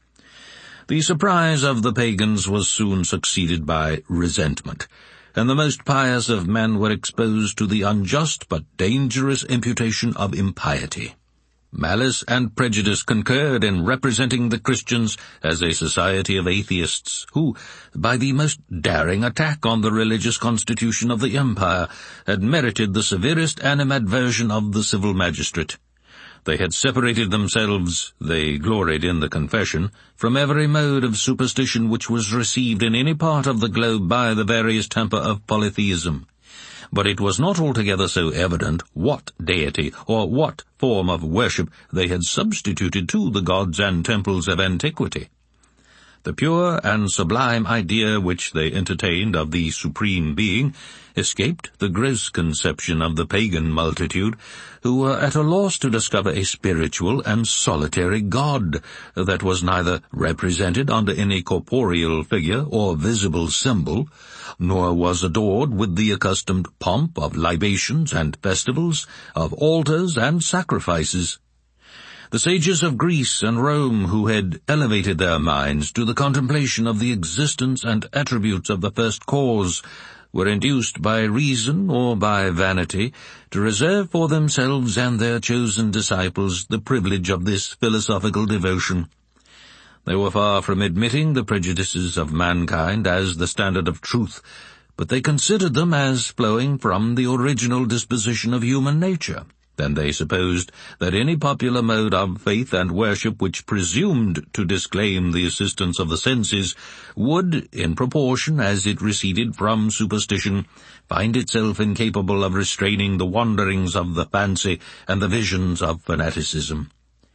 Speaker 1: The surprise of the pagans was soon succeeded by resentment, and the most pious of men were exposed to the unjust but dangerous imputation of impiety. Malice and prejudice concurred in representing the Christians as a society of atheists who, by the most daring attack on the religious constitution of the empire, had merited the severest animadversion of the civil magistrate. They had separated themselves, they gloried in the confession, from every mode of superstition which was received in any part of the globe by the various temper of polytheism. But it was not altogether so evident what deity or what form of worship they had substituted to the gods and temples of antiquity. The pure and sublime idea which they entertained of the Supreme Being escaped the gross conception of the pagan multitude, who were at a loss to discover a spiritual and solitary God that was neither represented under any corporeal figure or visible symbol, nor was adored with the accustomed pomp of libations and festivals, of altars and sacrifices. The sages of Greece and Rome, who had elevated their minds to the contemplation of the existence and attributes of the first cause, were induced by reason or by vanity to reserve for themselves and their chosen disciples the privilege of this philosophical devotion. They were far from admitting the prejudices of mankind as the standard of truth, but they considered them as flowing from the original disposition of human nature. Then they supposed that any popular mode of faith and worship which presumed to disclaim the assistance of the senses would, in proportion as it receded from superstition, find itself incapable of restraining the wanderings of the fancy and the visions of fanaticism.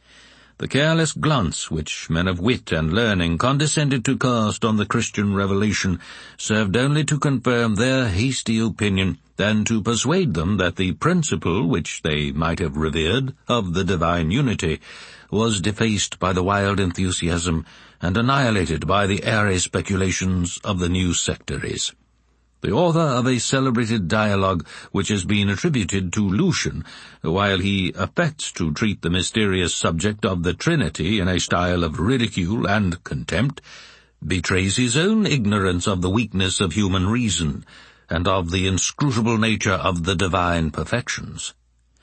Speaker 1: The careless glance which men of wit and learning condescended to cast on the Christian revelation served only to confirm their hasty opinion than to persuade them that the principle which they might have revered of the divine unity was defaced by the wild enthusiasm and annihilated by the airy speculations of the new sectaries. The author of a celebrated dialogue which has been attributed to Lucian, while he affects to treat the mysterious subject of the Trinity in a style of ridicule and contempt, betrays his own ignorance of the weakness of human reason, and of the inscrutable nature of the divine perfections.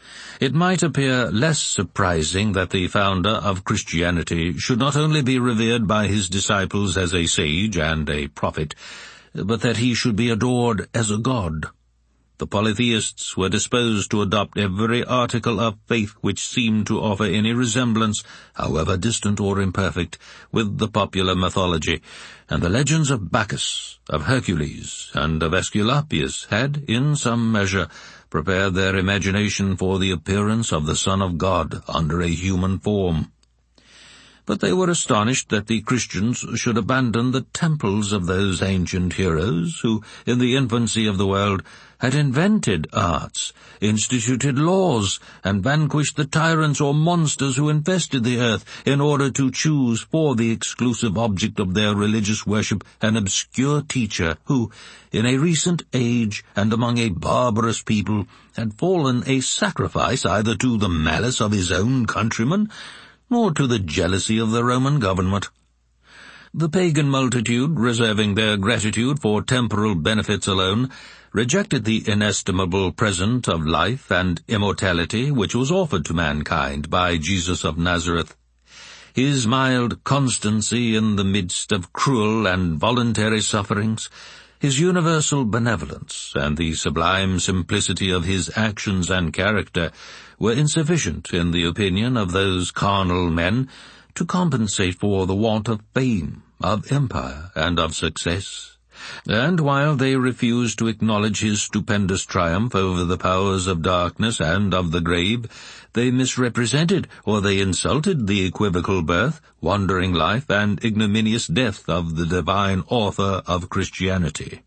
Speaker 1: It might appear less surprising that the founder of Christianity should not only be revered by his disciples as a sage and a prophet, but that he should be adored as a god. The polytheists were disposed to adopt every article of faith which seemed to offer any resemblance, however distant or imperfect, with the popular mythology, and the legends of Bacchus, of Hercules, and of Aesculapius had, in some measure, prepared their imagination for the appearance of the Son of God under a human form. But they were astonished that the Christians should abandon the temples of those ancient heroes who, in the infancy of the world, had invented arts, instituted laws, and vanquished the tyrants or monsters who infested the earth in order to choose for the exclusive object of their religious worship an obscure teacher who, in a recent age and among a barbarous people, had fallen a sacrifice either to the malice of his own countrymen or to the jealousy of the Roman government. The pagan multitude, reserving their gratitude for temporal benefits alone, rejected the inestimable present of life and immortality which was offered to mankind by Jesus of Nazareth. His mild constancy in the midst of cruel and voluntary sufferings, his universal benevolence, and the sublime simplicity of his actions and character were insufficient, in the opinion of those carnal men, to compensate for the want of fame, of empire, and of success. And while they refused to acknowledge his stupendous triumph over the powers of darkness and of the grave, they misrepresented or they insulted the equivocal birth, wandering life, and ignominious death of the divine author of Christianity.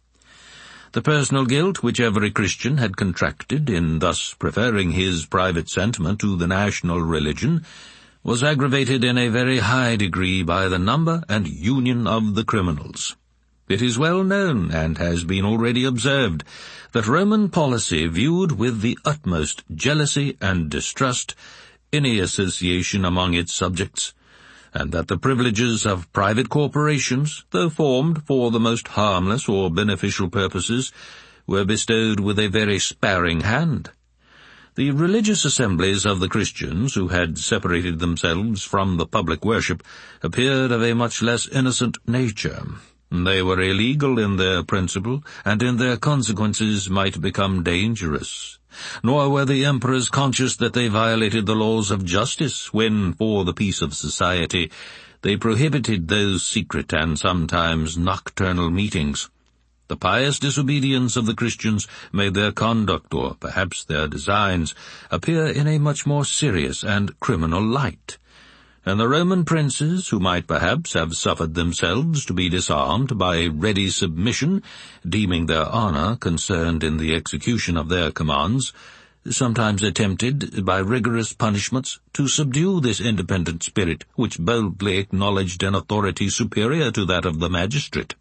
Speaker 1: The personal guilt which every Christian had contracted in thus preferring his private sentiment to the national religion was aggravated in a very high degree by the number and union of the criminals. It is well known, and has been already observed, that Roman policy viewed with the utmost jealousy and distrust any association among its subjects, and that the privileges of private corporations, though formed for the most harmless or beneficial purposes, were bestowed with a very sparing hand. The religious assemblies of the Christians, who had separated themselves from the public worship, appeared of a much less innocent nature. They were illegal in their principle, and in their consequences might become dangerous. Nor were the emperors conscious that they violated the laws of justice when, for the peace of society, they prohibited those secret and sometimes nocturnal meetings. The pious disobedience of the Christians made their conduct, or perhaps their designs, appear in a much more serious and criminal light. And the Roman princes, who might perhaps have suffered themselves to be disarmed by a ready submission, deeming their honor concerned in the execution of their commands, sometimes attempted, by rigorous punishments, to subdue this independent spirit which boldly acknowledged an authority superior to that of the magistrate.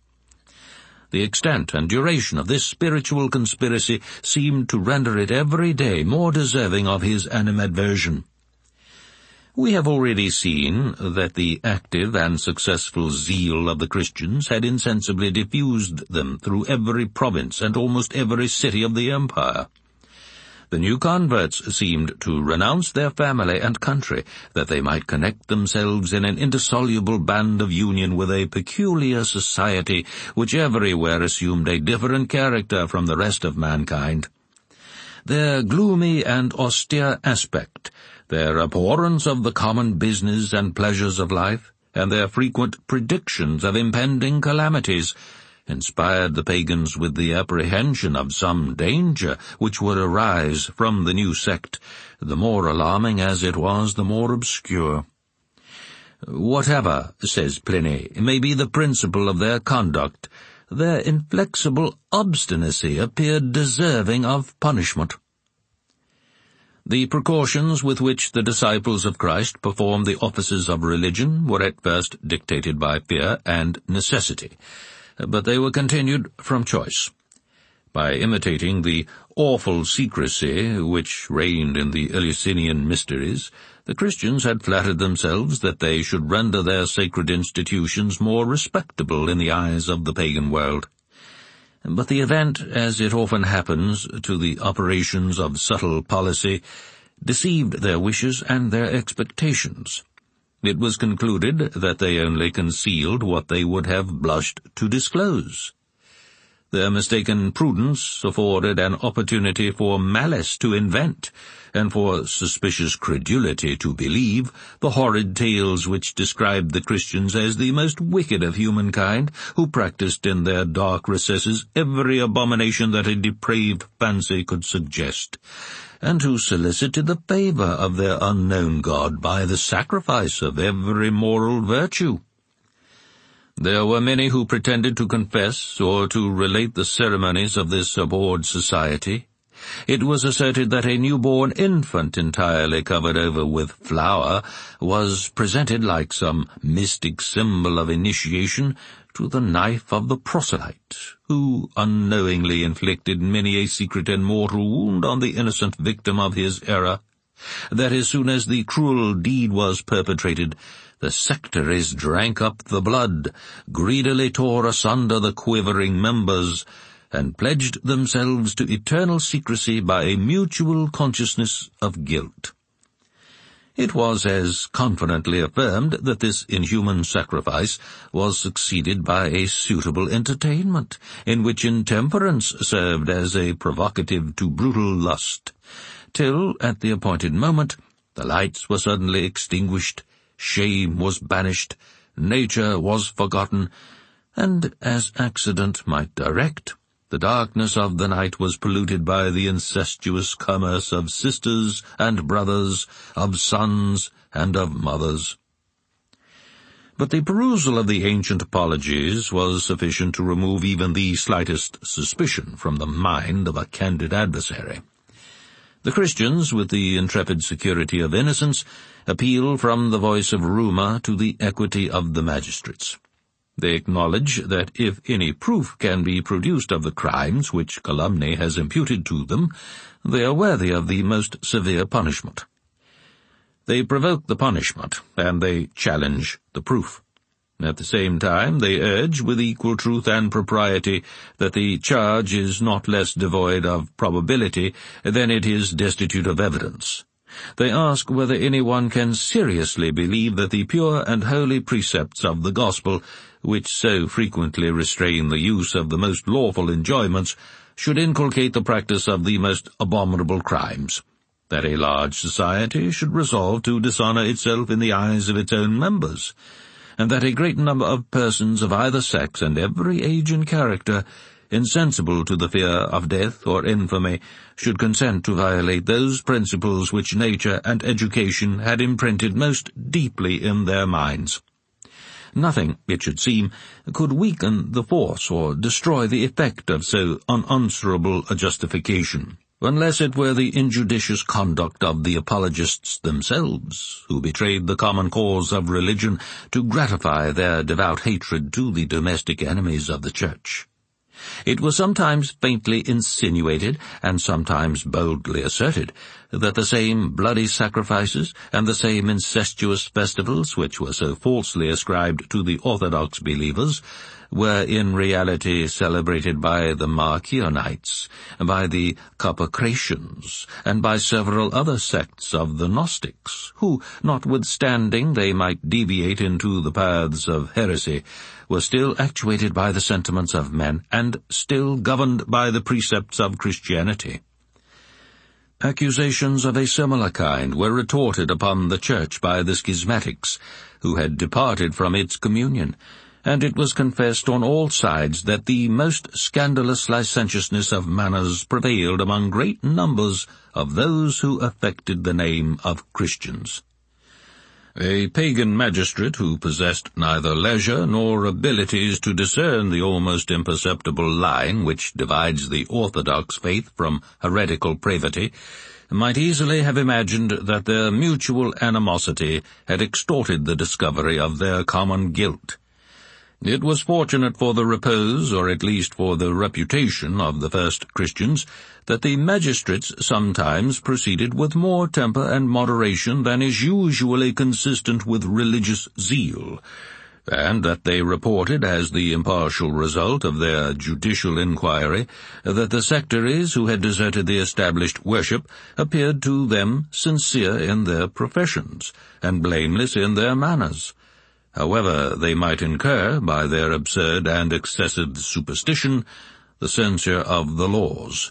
Speaker 1: The extent and duration of this spiritual conspiracy seemed to render it every day more deserving of his animadversion. We have already seen that the active and successful zeal of the Christians had insensibly diffused them through every province and almost every city of the empire. The new converts seemed to renounce their family and country, that they might connect themselves in an indissoluble band of union with a peculiar society which everywhere assumed a different character from the rest of mankind. Their gloomy and austere aspect, their abhorrence of the common business and pleasures of life, and their frequent predictions of impending calamities, inspired the pagans with the apprehension of some danger which would arise from the new sect, the more alarming as it was, the more obscure. Whatever, says Pliny, may be the principle of their conduct, their inflexible obstinacy appeared deserving of punishment. The precautions with which the disciples of Christ performed the offices of religion were at first dictated by fear and necessity, but they were continued from choice. By imitating the awful secrecy which reigned in the Eleusinian mysteries, the Christians had flattered themselves that they should render their sacred institutions more respectable in the eyes of the pagan world. But the event, as it often happens to the operations of subtle policy, deceived their wishes and their expectations. It was concluded that they only concealed what they would have blushed to disclose. Their mistaken prudence afforded an opportunity for malice to invent, and for suspicious credulity to believe, the horrid tales which described the Christians as the most wicked of humankind, who practiced in their dark recesses every abomination that a depraved fancy could suggest, and who solicited the favour of their unknown God by the sacrifice of every moral virtue. There were many who pretended to confess or to relate the ceremonies of this abhorred society. It was asserted that a newborn infant entirely covered over with flour was presented like some mystic symbol of initiation to the knife of the proselyte, who unknowingly inflicted many a secret and mortal wound on the innocent victim of his error, that as soon as the cruel deed was perpetrated, the sectaries drank up the blood, greedily tore asunder the quivering members, and pledged themselves to eternal secrecy by a mutual consciousness of guilt. It was as confidently affirmed that this inhuman sacrifice was succeeded by a suitable entertainment, in which intemperance served as a provocative to brutal lust, till, at the appointed moment, the lights were suddenly extinguished, shame was banished, nature was forgotten, and, as accident might direct, the darkness of the night was polluted by the incestuous commerce of sisters and brothers, of sons and of mothers. But the perusal of the ancient apologies was sufficient to remove even the slightest suspicion from the mind of a candid adversary. The Christians, with the intrepid security of innocence, appeal from the voice of rumour to the equity of the magistrates. They acknowledge that if any proof can be produced of the crimes which calumny has imputed to them, they are worthy of the most severe punishment. They provoke the punishment, and they challenge the proof. At the same time, they urge, with equal truth and propriety, that the charge is not less devoid of probability than it is destitute of evidence. They ask whether anyone can seriously believe that the pure and holy precepts of the gospel, which so frequently restrain the use of the most lawful enjoyments, should inculcate the practice of the most abominable crimes, that a large society should resolve to dishonour itself in the eyes of its own members, and that a great number of persons of either sex and every age and character, insensible to the fear of death or infamy, should consent to violate those principles which nature and education had imprinted most deeply in their minds. Nothing, it should seem, could weaken the force or destroy the effect of so unanswerable a justification, unless it were the injudicious conduct of the apologists themselves, who betrayed the common cause of religion to gratify their devout hatred to the domestic enemies of the Church. It was sometimes faintly insinuated, and sometimes boldly asserted, that the same bloody sacrifices and the same incestuous festivals which were so falsely ascribed to the orthodox believers were in reality celebrated by the Marcionites, by the Carpocratians, and by several other sects of the Gnostics, who, notwithstanding they might deviate into the paths of heresy, were still actuated by the sentiments of men, and still governed by the precepts of Christianity. Accusations of a similar kind were retorted upon the Church by the schismatics, who had departed from its communion, and it was confessed on all sides that the most scandalous licentiousness of manners prevailed among great numbers of those who affected the name of Christians. A pagan magistrate who possessed neither leisure nor abilities to discern the almost imperceptible line which divides the orthodox faith from heretical pravity might easily have imagined that their mutual animosity had extorted the discovery of their common guilt. It was fortunate for the repose, or at least for the reputation, of the first Christians, that the magistrates sometimes proceeded with more temper and moderation than is usually consistent with religious zeal, and that they reported as the impartial result of their judicial inquiry that the sectaries who had deserted the established worship appeared to them sincere in their professions, and blameless in their manners. However they might incur, by their absurd and excessive superstition, the censure of the laws.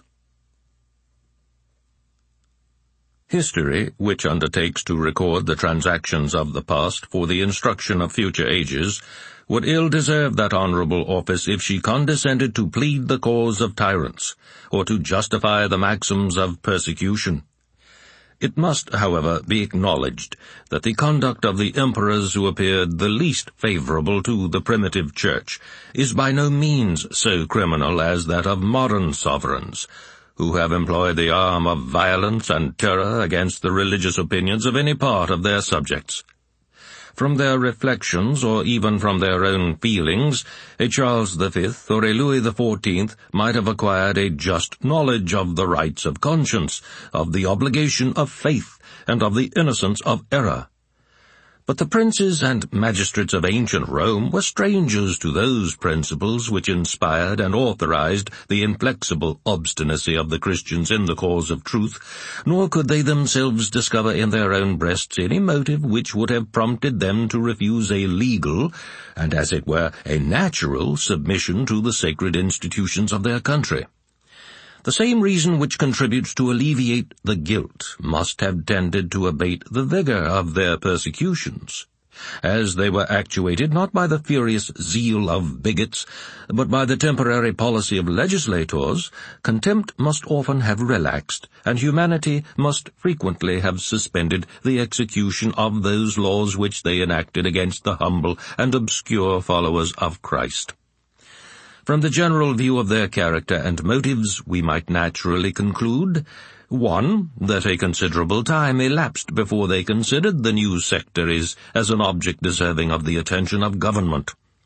Speaker 1: History, which undertakes to record the transactions of the past for the instruction of future ages, would ill deserve that honorable office if she condescended to plead the cause of tyrants, or to justify the maxims of persecution. It must, however, be acknowledged that the conduct of the emperors who appeared the least favorable to the primitive church is by no means so criminal as that of modern sovereigns, who have employed the arm of violence and terror against the religious opinions of any part of their subjects. From their reflections, or even from their own feelings, a Charles V or a Louis XIV might have acquired a just knowledge of the rights of conscience, of the obligation of faith, and of the innocence of error. But the princes and magistrates of ancient Rome were strangers to those principles which inspired and authorized the inflexible obstinacy of the Christians in the cause of truth, nor could they themselves discover in their own breasts any motive which would have prompted them to refuse a legal, and as it were a natural, submission to the sacred institutions of their country. The same reason which contributes to alleviate the guilt must have tended to abate the vigor of their persecutions, as they were actuated not by the furious zeal of bigots, but by the temporary policy of legislators. Contempt must often have relaxed, and humanity must frequently have suspended the execution of those laws which they enacted against the humble and obscure followers of Christ. From the general view of their character and motives, we might naturally conclude, 1. That a considerable time elapsed before they considered the new sectaries as an object deserving of the attention of government.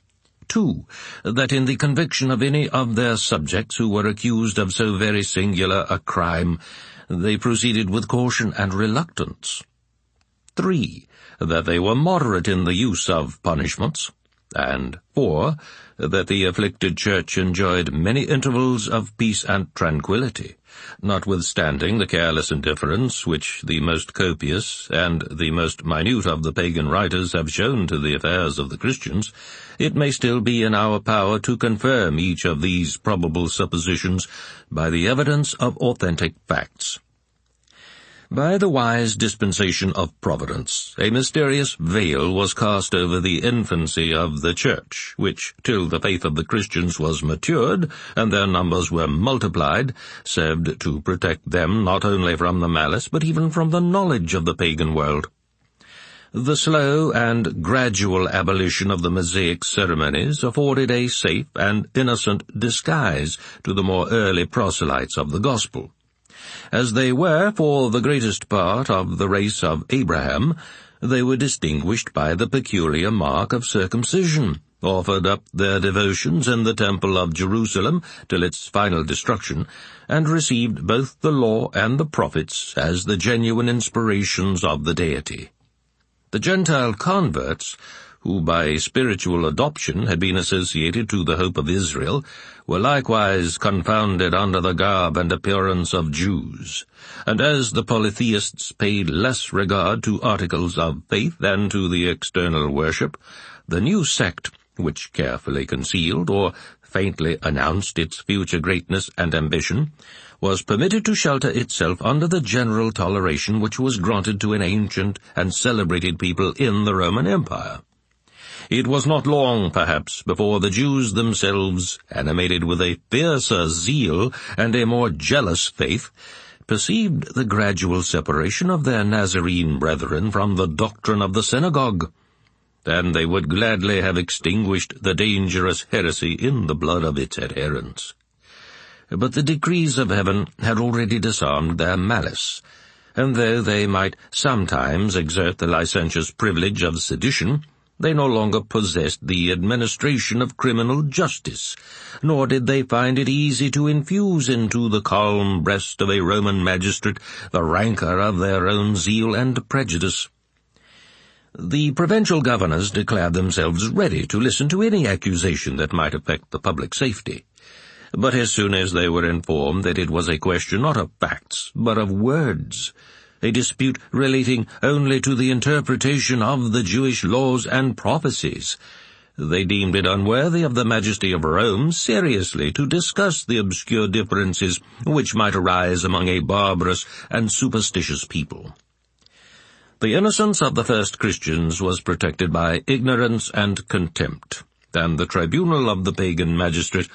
Speaker 1: 2. That in the conviction of any of their subjects who were accused of so very singular a crime, they proceeded with caution and reluctance. 3. That they were moderate in the use of punishments. And 4. That the afflicted church enjoyed many intervals of peace and tranquillity, notwithstanding the careless indifference which the most copious and the most minute of the pagan writers have shown to the affairs of the Christians. It may still be in our power to confirm each of these probable suppositions by the evidence of authentic facts. By the wise dispensation of Providence, a mysterious veil was cast over the infancy of the Church, which, till the faith of the Christians was matured, and their numbers were multiplied, served to protect them not only from the malice, but even from the knowledge of the pagan world. The slow and gradual abolition of the Mosaic ceremonies afforded a safe and innocent disguise to the more early proselytes of the gospel. As they were, for the greatest part, of the race of Abraham, they were distinguished by the peculiar mark of circumcision, offered up their devotions in the temple of Jerusalem till its final destruction, and received both the law and the prophets as the genuine inspirations of the deity. The Gentile converts, who by spiritual adoption had been associated to the hope of Israel, were likewise confounded under the garb and appearance of Jews, and as the polytheists paid less regard to articles of faith than to the external worship, the new sect, which carefully concealed or faintly announced its future greatness and ambition, was permitted to shelter itself under the general toleration which was granted to an ancient and celebrated people in the Roman Empire. It was not long, perhaps, before the Jews themselves, animated with a fiercer zeal and a more jealous faith, perceived the gradual separation of their Nazarene brethren from the doctrine of the synagogue, and they would gladly have extinguished the dangerous heresy in the blood of its adherents. But the decrees of heaven had already disarmed their malice, and though they might sometimes exert the licentious privilege of sedition, they no longer possessed the administration of criminal justice, nor did they find it easy to infuse into the calm breast of a Roman magistrate the rancor of their own zeal and prejudice. The provincial governors declared themselves ready to listen to any accusation that might affect the public safety, but as soon as they were informed that it was a question not of facts, but of words, a dispute relating only to the interpretation of the Jewish laws and prophecies, They deemed it unworthy of the majesty of Rome seriously to discuss the obscure differences which might arise among a barbarous and superstitious people. The innocence of the first Christians was protected by ignorance and contempt, and the tribunal of the pagan magistrate